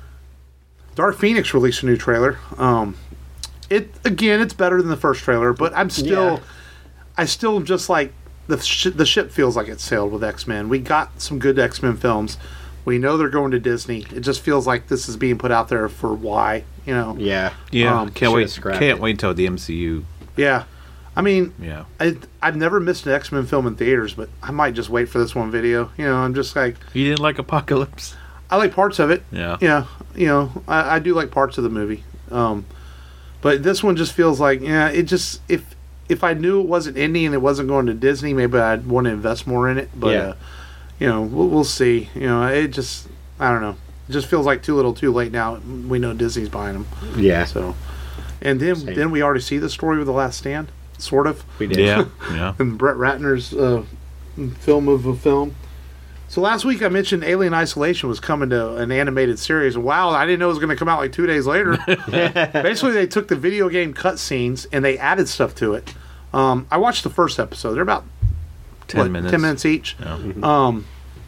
Dark Phoenix released a new trailer. Um, it again, it's better than the first trailer, but I'm still,
Yeah.
I still just like the sh- the ship feels like it sailed with X Men. We got some good X Men films. We know they're going to Disney. It just feels like this is being put out there for why, you know.
Yeah,
Yeah,
Um,
can't
should've
wait.
scrapped
Can't
it.
wait until the M C U.
Yeah. I mean,
Yeah,
I, I've never missed an X Men film in theaters, but I might just wait for this one video. You know, I'm just like,
you didn't like Apocalypse?
I like parts of it.
Yeah,
Yeah, you know, I, I do like parts of the movie. Um, but this one just feels like, yeah, it just if if I knew it wasn't indie and it wasn't going to Disney, maybe I'd want to invest more in it. But
Yeah.
uh, you know, we'll, we'll see. You know, it just I don't know. It just feels like too little, too late. Now we know Disney's buying them.
yeah,
So, and then
Same.
then we already see the story with The Last Stand, sort of.
we did.
yeah, yeah.
And Brett Ratner's uh, film of a film. So last week I mentioned Alien Isolation was coming to an animated series. Wow, I didn't know it was going to come out like two days later. Basically, they took the video game cutscenes and they added stuff to it. Um, I watched the first episode. They're about
Ten
what,
minutes.
ten minutes each.
Yeah.
Um,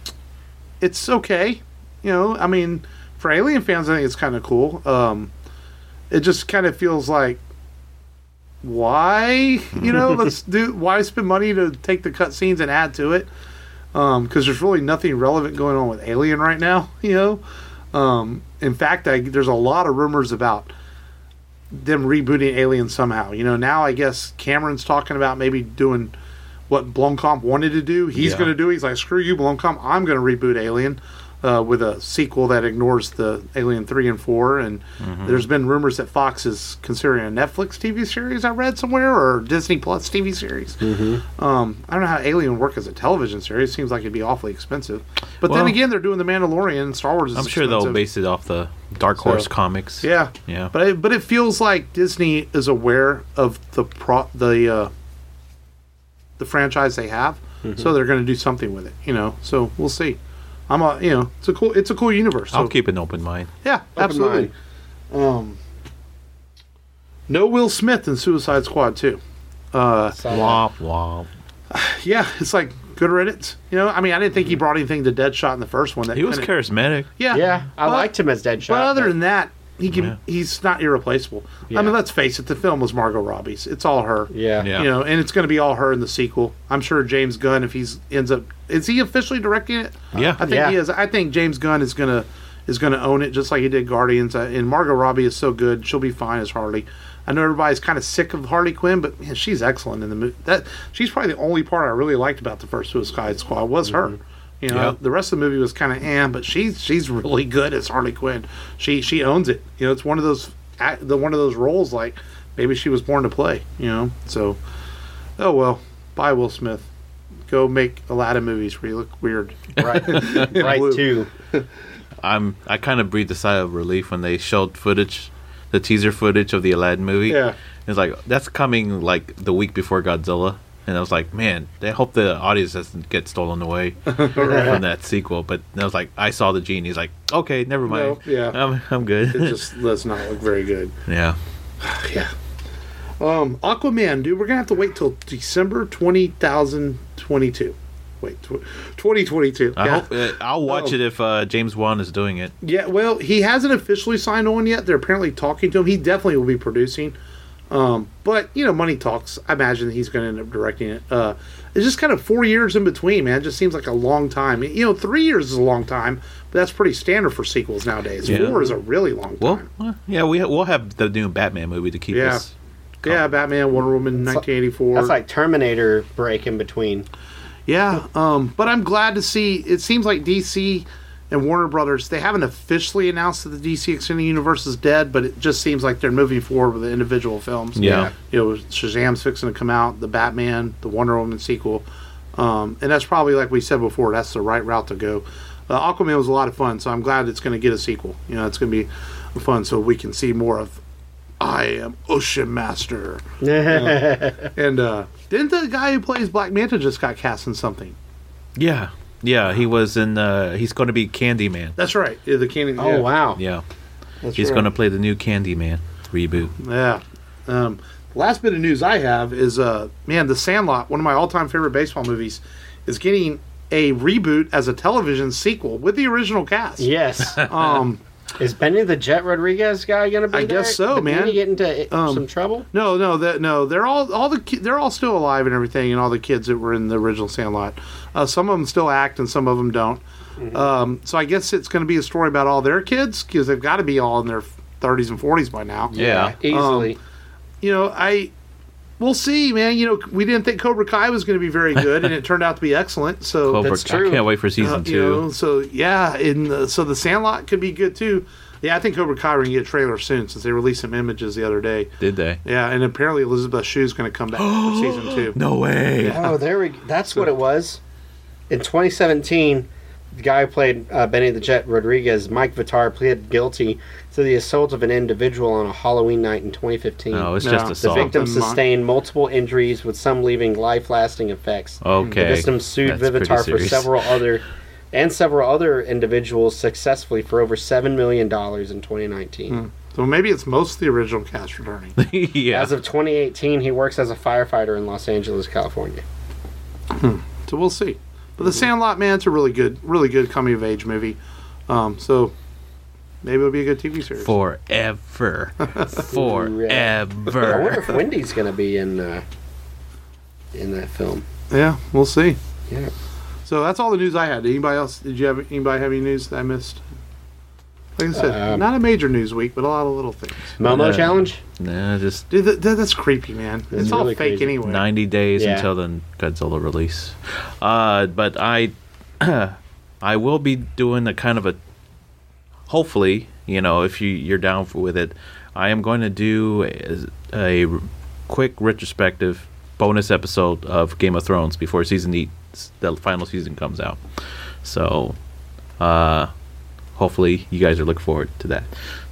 it's okay. You know, I mean, for Alien fans, I think it's kind of cool. Um, it just kind of feels like, why? You know, let's do. Why spend money to take the cutscenes and add to it? Because there's really nothing relevant going on with Alien right now. You know, um, in fact, I, there's a lot of rumors about them rebooting Alien somehow. You know, now I guess Cameron's talking about maybe doing what Blomkamp wanted to do. He's
Yeah.
going to do. He's like, screw you, Blomkamp. I'm going to reboot Alien uh, with a sequel that ignores the Alien three and four. And there's been rumors that Fox is considering a Netflix T V series I read somewhere or Disney Plus T V series. Um, I don't know how Alien would work as a television series. Seems like it'd be awfully expensive. But then
Well-
again, they're doing The Mandalorian and Star Wars is
I'm sure they'll
expensive.
base it off the Dark Horse
So-
comics.
Yeah.
Yeah.
But it, but it feels like Disney is aware of the pro the uh, the franchise they have, so they're going to do something with it. You know, so we'll see. I'm a you know it's a cool it's a cool universe. So,
I'll keep an open mind.
yeah, absolutely. Um, no Will Smith in Suicide Squad two. Uh,
Saw that.
Womp womp.
yeah, it's like good riddance. You know, I mean, I didn't think he brought anything to Deadshot in the first one. That
He was
kinda-
charismatic.
Yeah,
Yeah, I
But-
liked him as Deadshot.
But other than that, he can.
Yeah.
He's not irreplaceable.
Yeah.
I mean, let's face it. The film was Margot Robbie's. It's all her.
Yeah.
Yeah.
You know, and it's going to be all her in the sequel. I'm sure James Gunn, if he's ends up, is he officially directing it?
Yeah.
I think
Yeah.
he is. I think James Gunn is gonna is gonna own it, just like he did Guardians. Uh, and Margot Robbie is so good; she'll be fine as Harley. I know everybody's kind of sick of Harley Quinn, but man, she's excellent in the movie. That she's probably the only part I really liked about the first Suicide Squad was her. You know,
Yeah.
the rest of the movie was kind of eh, but she's she's really good as Harley Quinn. She she owns it. You know, it's one of those act- the one of those roles like maybe she was born to play. You know, so oh well. Bye, Will Smith. Go make Aladdin movies where you look weird.
Right. right
Blue.
too.
I'm I kind of breathed a sigh of relief when they showed footage, the teaser footage of the Aladdin movie.
Yeah.
It's like that's coming like the week before Godzilla, and I was like, man, they hope the audience doesn't get stolen away from that sequel. But I was like, I saw the genie. He's like, okay, never mind.
No, yeah.
I'm I'm good.
It just does not look very good.
yeah.
Yeah. Um, Aquaman, dude, we're gonna have to wait till December twenty thousand twenty-two. Wait, tw- twenty twenty-two.
I
yeah.
hope uh, I'll watch
Oh.
it if uh, James Wan is doing it.
Yeah, well, he hasn't officially signed on yet. They're apparently talking to him. He definitely will be producing. Um, but you know, money talks. I imagine he's going to end up directing it. Uh, it's just kind of four years in between, man. It just seems like a long time. You know, three years is a long time, but that's pretty standard for sequels nowadays.
Yeah.
Four is a really long
Well,
time.
uh, yeah, we we'll have the new Batman movie to keep
Yeah.
us.
Yeah, Batman, Wonder Woman, nineteen eighty-four.
That's like Terminator break in between.
Yeah, um, but I'm glad to see. It seems like D C and Warner Brothers, they haven't officially announced that the D C Extended Universe is dead, but it just seems like they're moving forward with the individual films.
Yeah.
You know, Shazam's fixing to come out, the Batman, the Wonder Woman sequel. Um, and that's probably, like we said before, that's the right route to go. Uh, Aquaman was a lot of fun, so I'm glad it's going to get a sequel. You know, it's going to be fun so we can see more of I am Ocean Master. And uh, didn't the guy who plays Black Manta just got cast in something?
Yeah, yeah, he was in. Uh, he's going to be Candyman.
That's right. Yeah, the Candy.
Oh
yeah,
wow.
Yeah,
that's
he's
right.
going to play the new Candyman reboot.
Yeah. Um, last bit of news I have is, uh, man, The Sandlot, one of my all-time favorite baseball movies, is getting a reboot as a television sequel with the original cast.
Yes.
Um,
Is Benny the Jet Rodriguez guy gonna be
I
there?
guess so,
Did
man.
he get into
Um,
some trouble?
no, no, that no, they're all all the ki- they're all still alive and everything, and all the kids that were in the original Sandlot. Uh, some of them still act, and some of them don't. Um, so I guess it's going to be a story about all their kids because they've got to be all in their thirties and forties by now.
Yeah.
Easily.
You know, I we'll see, man. You know, we didn't think Cobra Kai was going to be very good, and it turned out to be excellent. So
Cobra,
That's
I
true.
can't wait for season
Uh,
two.
you know, so yeah, and uh, so the Sandlot could be good too. Yeah, I think Cobra Kai we're gonna get a trailer soon since they released some images the other day.
Did they?
Yeah, and apparently Elizabeth Shue's going to come back for season two.
No way.
Yeah.
Oh, there we. That's what it was. In twenty seventeen, the guy who played uh, Benny the Jet Rodriguez, Mike Vitar, pleaded guilty to the assault of an individual on a Halloween night in twenty fifteen.
No, it's
No,
just
the
the
assault.
victim
Something mon-
sustained multiple injuries, with some leaving life-lasting effects.
Okay.
The victim sued
That's pretty
Vivitar for
serious.
several other and several other individuals successfully for over seven million dollars in twenty nineteen.
So maybe it's most of the original cast returning.
yeah.
As of twenty eighteen, he works as a firefighter in Los Angeles, California.
So we'll see. But The Sandlot, man, it's a really good, really good coming of age movie. Um, so maybe it'll be a good T V series.
Forever.
I wonder
Forever.
if Wendy's going to be in uh, in that film.
Yeah, we'll see.
Yeah.
So that's all the news I had. Did anybody else? Did you have anybody have any news that I missed? Like I said,
Um,
not a major news week, but a lot of little things.
Momo
Uh,
challenge?
Nah, just
Dude, that, that, that's creepy, man. It's,
It's
all
really
fake
crazy.
anyway.
ninety days
Yeah.
until the Godzilla release. Uh, but I, I will be doing a kind of a. Hopefully, you know, if you you're down for, with it, I am going to do a, a quick retrospective bonus episode of Game of Thrones before season eight, the final season comes out. So, uh, hopefully you guys are looking forward to that.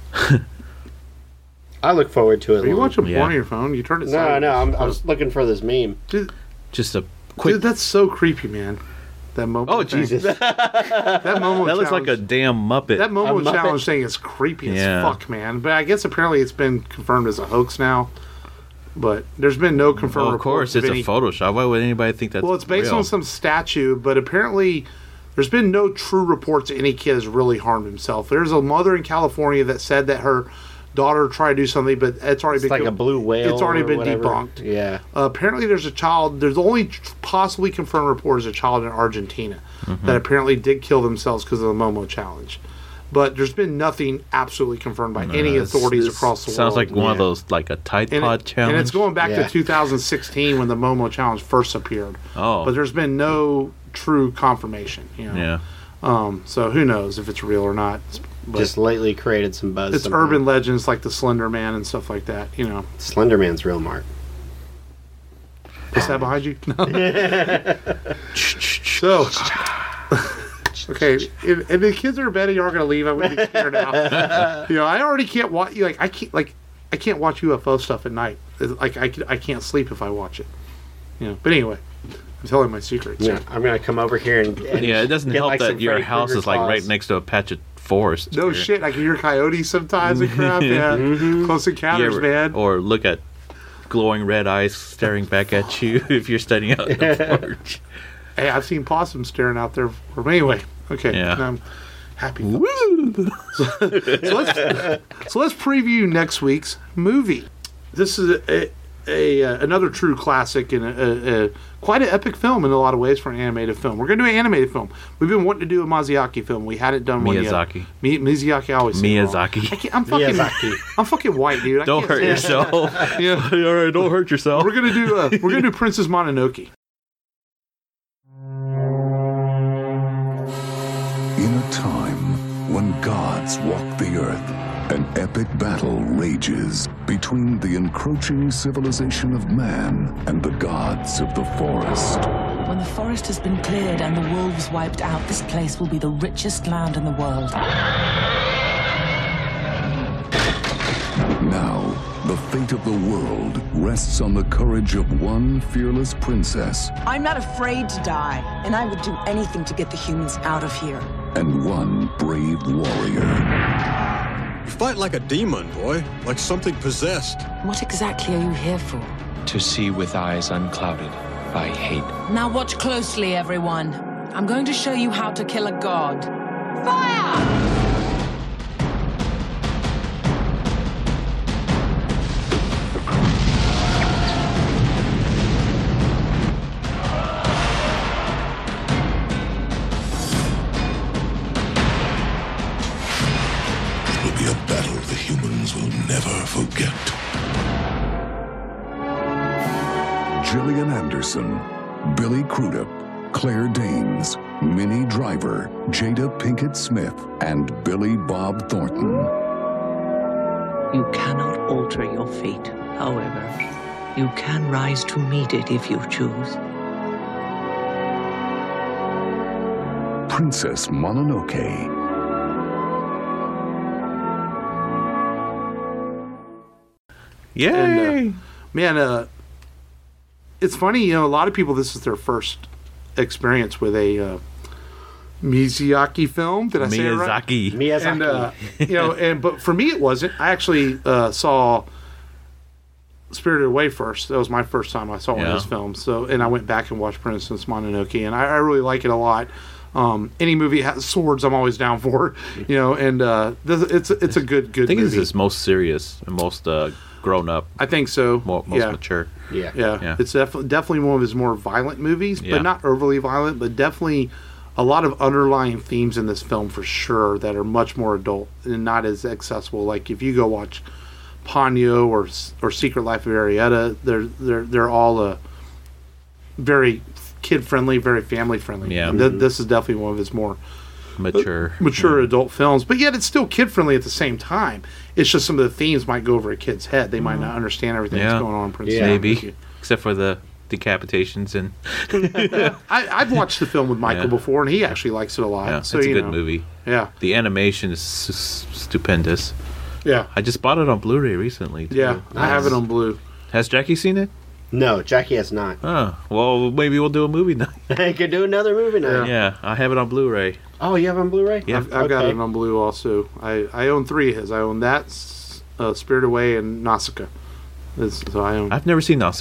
I look forward to it.
Are you
Lon.
watching porn
Yeah.
on your phone? You turned it
No,
sideways.
no, I'm, I was looking for this meme.
Dude,
Just a quick.
dude, that's so creepy, man. That Momo
Oh
thing.
Jesus! that
That Momo
looks like a
challenge-
damn Muppet.
That Momo
A Muppet.
challenge thing is creepy
Yeah.
as fuck, man. But I guess apparently it's been confirmed as a hoax now. But there's been no confirmed
Well, of course,
reports
it's
of
a
any.
Photoshop. Why would anybody think that's
Well, it's based
real?
on some statue, but apparently there's been no true reports that any kid has really harmed himself. There's a mother in California that said that her daughter tried to do something, but it's already
It's
been
like a blue whale.
It's already
or
been
whatever.
debunked.
Yeah.
Uh, apparently, there's a child. There's the only possibly confirmed report is a child in Argentina
Mm-hmm.
that apparently did kill themselves because of the Momo challenge. But there's been nothing absolutely confirmed by any
this-
authorities
this
across the
Sounds
world.
like one of
Yeah.
those, like a Tide
and,
Pod
it-
challenge.
and it's going back
Yeah.
to two thousand sixteen when the Momo challenge first appeared.
Oh.
But there's been no true confirmation. You know?
Yeah.
Um, so who knows if it's real or not? But
Just lately created some buzz.
it's
somehow.
urban legends like the Slender Man and stuff like that. You know,
Slender Man's real, Mark.
is that behind you? No. So, okay, if, if the kids are in bed and you are going to leave, I would be scared out. You know, I already can't watch. Like, I can't like I can't watch U F O stuff at night. It's Like, I, I can't sleep if I watch it. You know, but anyway, I'm telling my secrets.
Yeah, I'm gonna come over here and, and
Yeah, it doesn't
get,
help
like,
that
some
your
Freddy
house
Krueger
is like right
claws.
next to a patch of forest.
No
Or-
shit, I can hear coyotes sometimes and crap. Yeah, close
You
encounters,
ever-
man.
Or look at glowing red eyes staring back at you if you're standing out in the porch.
Hey, I've seen possums staring out there. For, anyway, okay,
Yeah.
I'm happy. so let's so let's preview next week's movie. This is a, a, a another true classic and a, a, a quite an epic film in a lot of ways for an animated film. We're gonna do an animated film. We've been wanting to do a Miyazaki film. We hadn't done one yet.
Miyazaki.
Mi- Miyazaki, I always say it wrong.
Miyazaki.
I can't, I'm fucking.
Miyazaki.
I'm fucking white, dude. I
Don't
can't
hurt
say it.
yourself.
Yeah.
All right, don't hurt yourself.
We're gonna do. Uh, we're gonna do Princess Mononoke.
In a time when gods walk the earth, an epic battle rages between the encroaching civilization of man and the gods of the forest.
When the forest has been cleared and the wolves wiped out, this place will be the richest land in the world.
Now, the fate of the world rests on the courage of one fearless princess
I'm not afraid to die, and I would do anything to get the humans out of here.
and one brave warrior.
You fight like a demon, boy. Like something possessed.
What exactly are you here for?
To see with eyes unclouded by hate.
Now watch closely, everyone. I'm going to show you how to kill a god. Fire!
It will be a battle the humans will never forget. Gillian Anderson, Billy Crudup, Claire Danes, Minnie Driver, Jada Pinkett Smith, and Billy Bob Thornton.
You cannot alter your fate, however. You can rise to meet it if you choose.
Princess Mononoke.
Yay!
And, uh, man, uh, it's funny, you know, a lot of people, this is their first experience with a uh, Miyazaki film. Did I say it right?
Miyazaki.
Miyazaki.
And, uh, you know, and but for me, it wasn't. I actually uh, saw Spirited Away first. That was my first time I saw one of
Yeah.
his films. So, and I went back and watched Princess Mononoke, and I, I really like it a lot. Um, any movie that has swords, I'm always down for. You know, and uh, this, it's it's a good good
I think
movie.
this is most serious and most uh, grown up,
I think so.
mo- most
yeah.
mature.
yeah.
Yeah,
Yeah.
it's definitely definitely one of his more violent movies,
Yeah.
but not overly violent. But definitely a lot of underlying themes in this film for sure that are much more adult and not as accessible. Like if you go watch Ponyo or or Secret Life of Arietta, they're they're they're all uh, very kid friendly, very family friendly.
Yeah.
And th- this is definitely one of his more
Mature.
mature adult films, but yet it's still kid friendly at the same time. It's just some of the themes might go over a kid's head. They might not understand everything
Yeah.
that's going on in Princess
Yeah.
Maybe.
Mononoke.
Except for the decapitations and
I, I've watched the film with Michael
Yeah.
before, and he actually likes it a lot.
yeah,
so
it's a
you
good
know,
movie.
Yeah,
The animation is s- stupendous.
yeah,
I just bought it on Blu-ray recently. Too.
yeah. I have it on blue.
Has Jackie seen it?
No, Jackie has not.
Oh, well, maybe we'll do a movie night.
I could do another movie now.
Yeah, I have it on Blu-ray.
Oh, you have it on Blu-ray?
Yeah.
I've, I've got
Okay.
it on blue also. I, I own three of his. I own that, S- uh, Spirit Away, and Nausicaa. This, so I own.
I've never seen Nausicaa.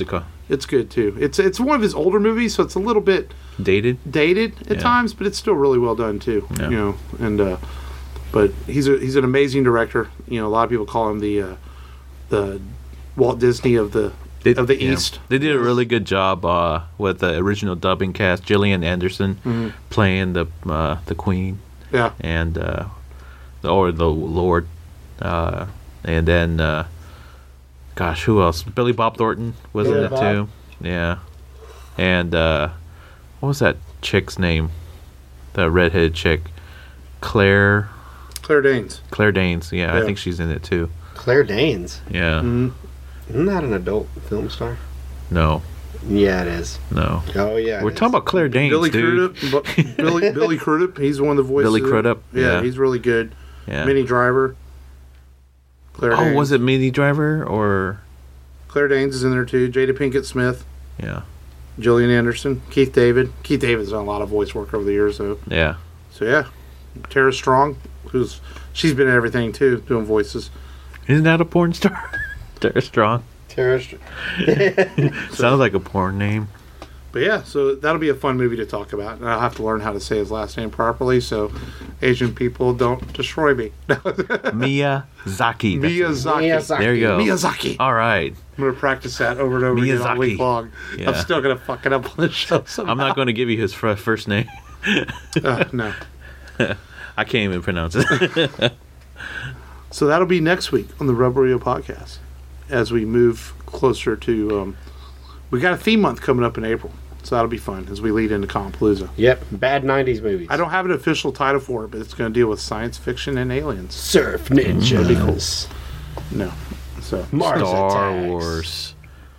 It's good too. It's it's one of his older movies, so it's a little bit
Dated.
dated at
Yeah.
times, but it's still really well done too.
Yeah.
You know, and uh, but he's a he's an amazing director. You know, a lot of people call him the uh, the Walt Disney of the
They,
of the
yeah.
East.
They did a really good job uh, with the original dubbing cast. Gillian Anderson
Mhm.
playing the uh, the Queen.
Yeah.
And uh, the, or the Lord, uh, and then uh, gosh, who else? Billy Bob Thornton was
Billy
in it
Bob.
too. Yeah. And uh, what was that chick's name? The redhead chick, Claire.
Claire Danes.
Claire Danes. Yeah, I
Yeah.
think she's in it too.
Claire Danes.
Yeah.
Mhm.
Isn't that an adult film star?
No.
Yeah, it is.
No.
Oh yeah.
We're
it
talking
is.
about Claire Danes,
Billy
dude.
Crudup. Bu- Billy Billy Crudup. He's one of the voices.
Billy Crudup,
Yeah,
yeah.
he's really good.
Yeah.
Minnie Driver. Claire
Oh,
Danes.
was it Minnie Driver or?
Claire Danes is in there too. Jada Pinkett Smith.
Yeah.
Gillian Anderson. Keith David. Keith David's done a lot of voice work over the years, so
Yeah.
so yeah. Tara Strong, who's she's been in everything too, doing voices.
Isn't that a porn star? Tara Strong.
Tara Str-
Sounds like a porn name.
But yeah, so that'll be a fun movie to talk about, and I'll have to learn how to say his last name properly, so Asian people don't destroy me.
Miyazaki. that's it.
Miyazaki.
Miyazaki.
There you go.
Miyazaki.
All right.
I'm gonna practice that over and over again all
Miyazaki.
week long.
Yeah.
I'm still gonna fuck it up on the show. Somehow.
I'm not going to give you his fir- first name.
Uh, no.
I can't even pronounce it.
So that'll be next week on the Rebel Radio podcast as we move closer to. Um, we got a theme month coming up in April, so that'll be fun as we lead into Compalooza.
Yep. Bad nineties movies.
I don't have an official title for it, but it's going to deal with science fiction and aliens.
Surf ninjas.
No, so
Mars
Star
attacks.
Wars.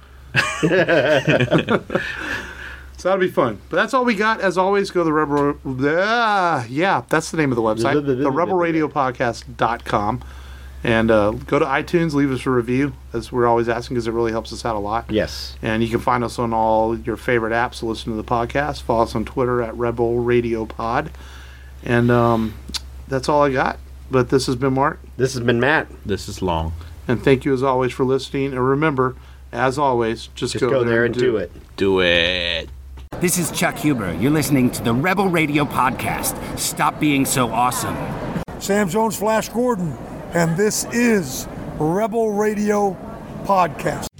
so that'll be fun. But that's all we got. As always, go to the Rebel. Uh, yeah, that's the name of the website, the rebel radio podcast dot com. And uh, go to iTunes, leave us a review, as we're always asking, because it really helps us out a lot.
Yes.
And you can find us on all your favorite apps to listen to the podcast. Follow us on Twitter at Rebel Radio Pod. And um, that's all I got. But this has been Mark.
This has been Matt.
This is long.
And thank you as always for listening. And remember, as always, just,
Just go, there and do it.
Do it.
This is Chuck Huber. You're listening to the Rebel Radio Podcast. Stop being so awesome.
Sam Jones, Flash Gordon, and this is Rebel Radio Podcast.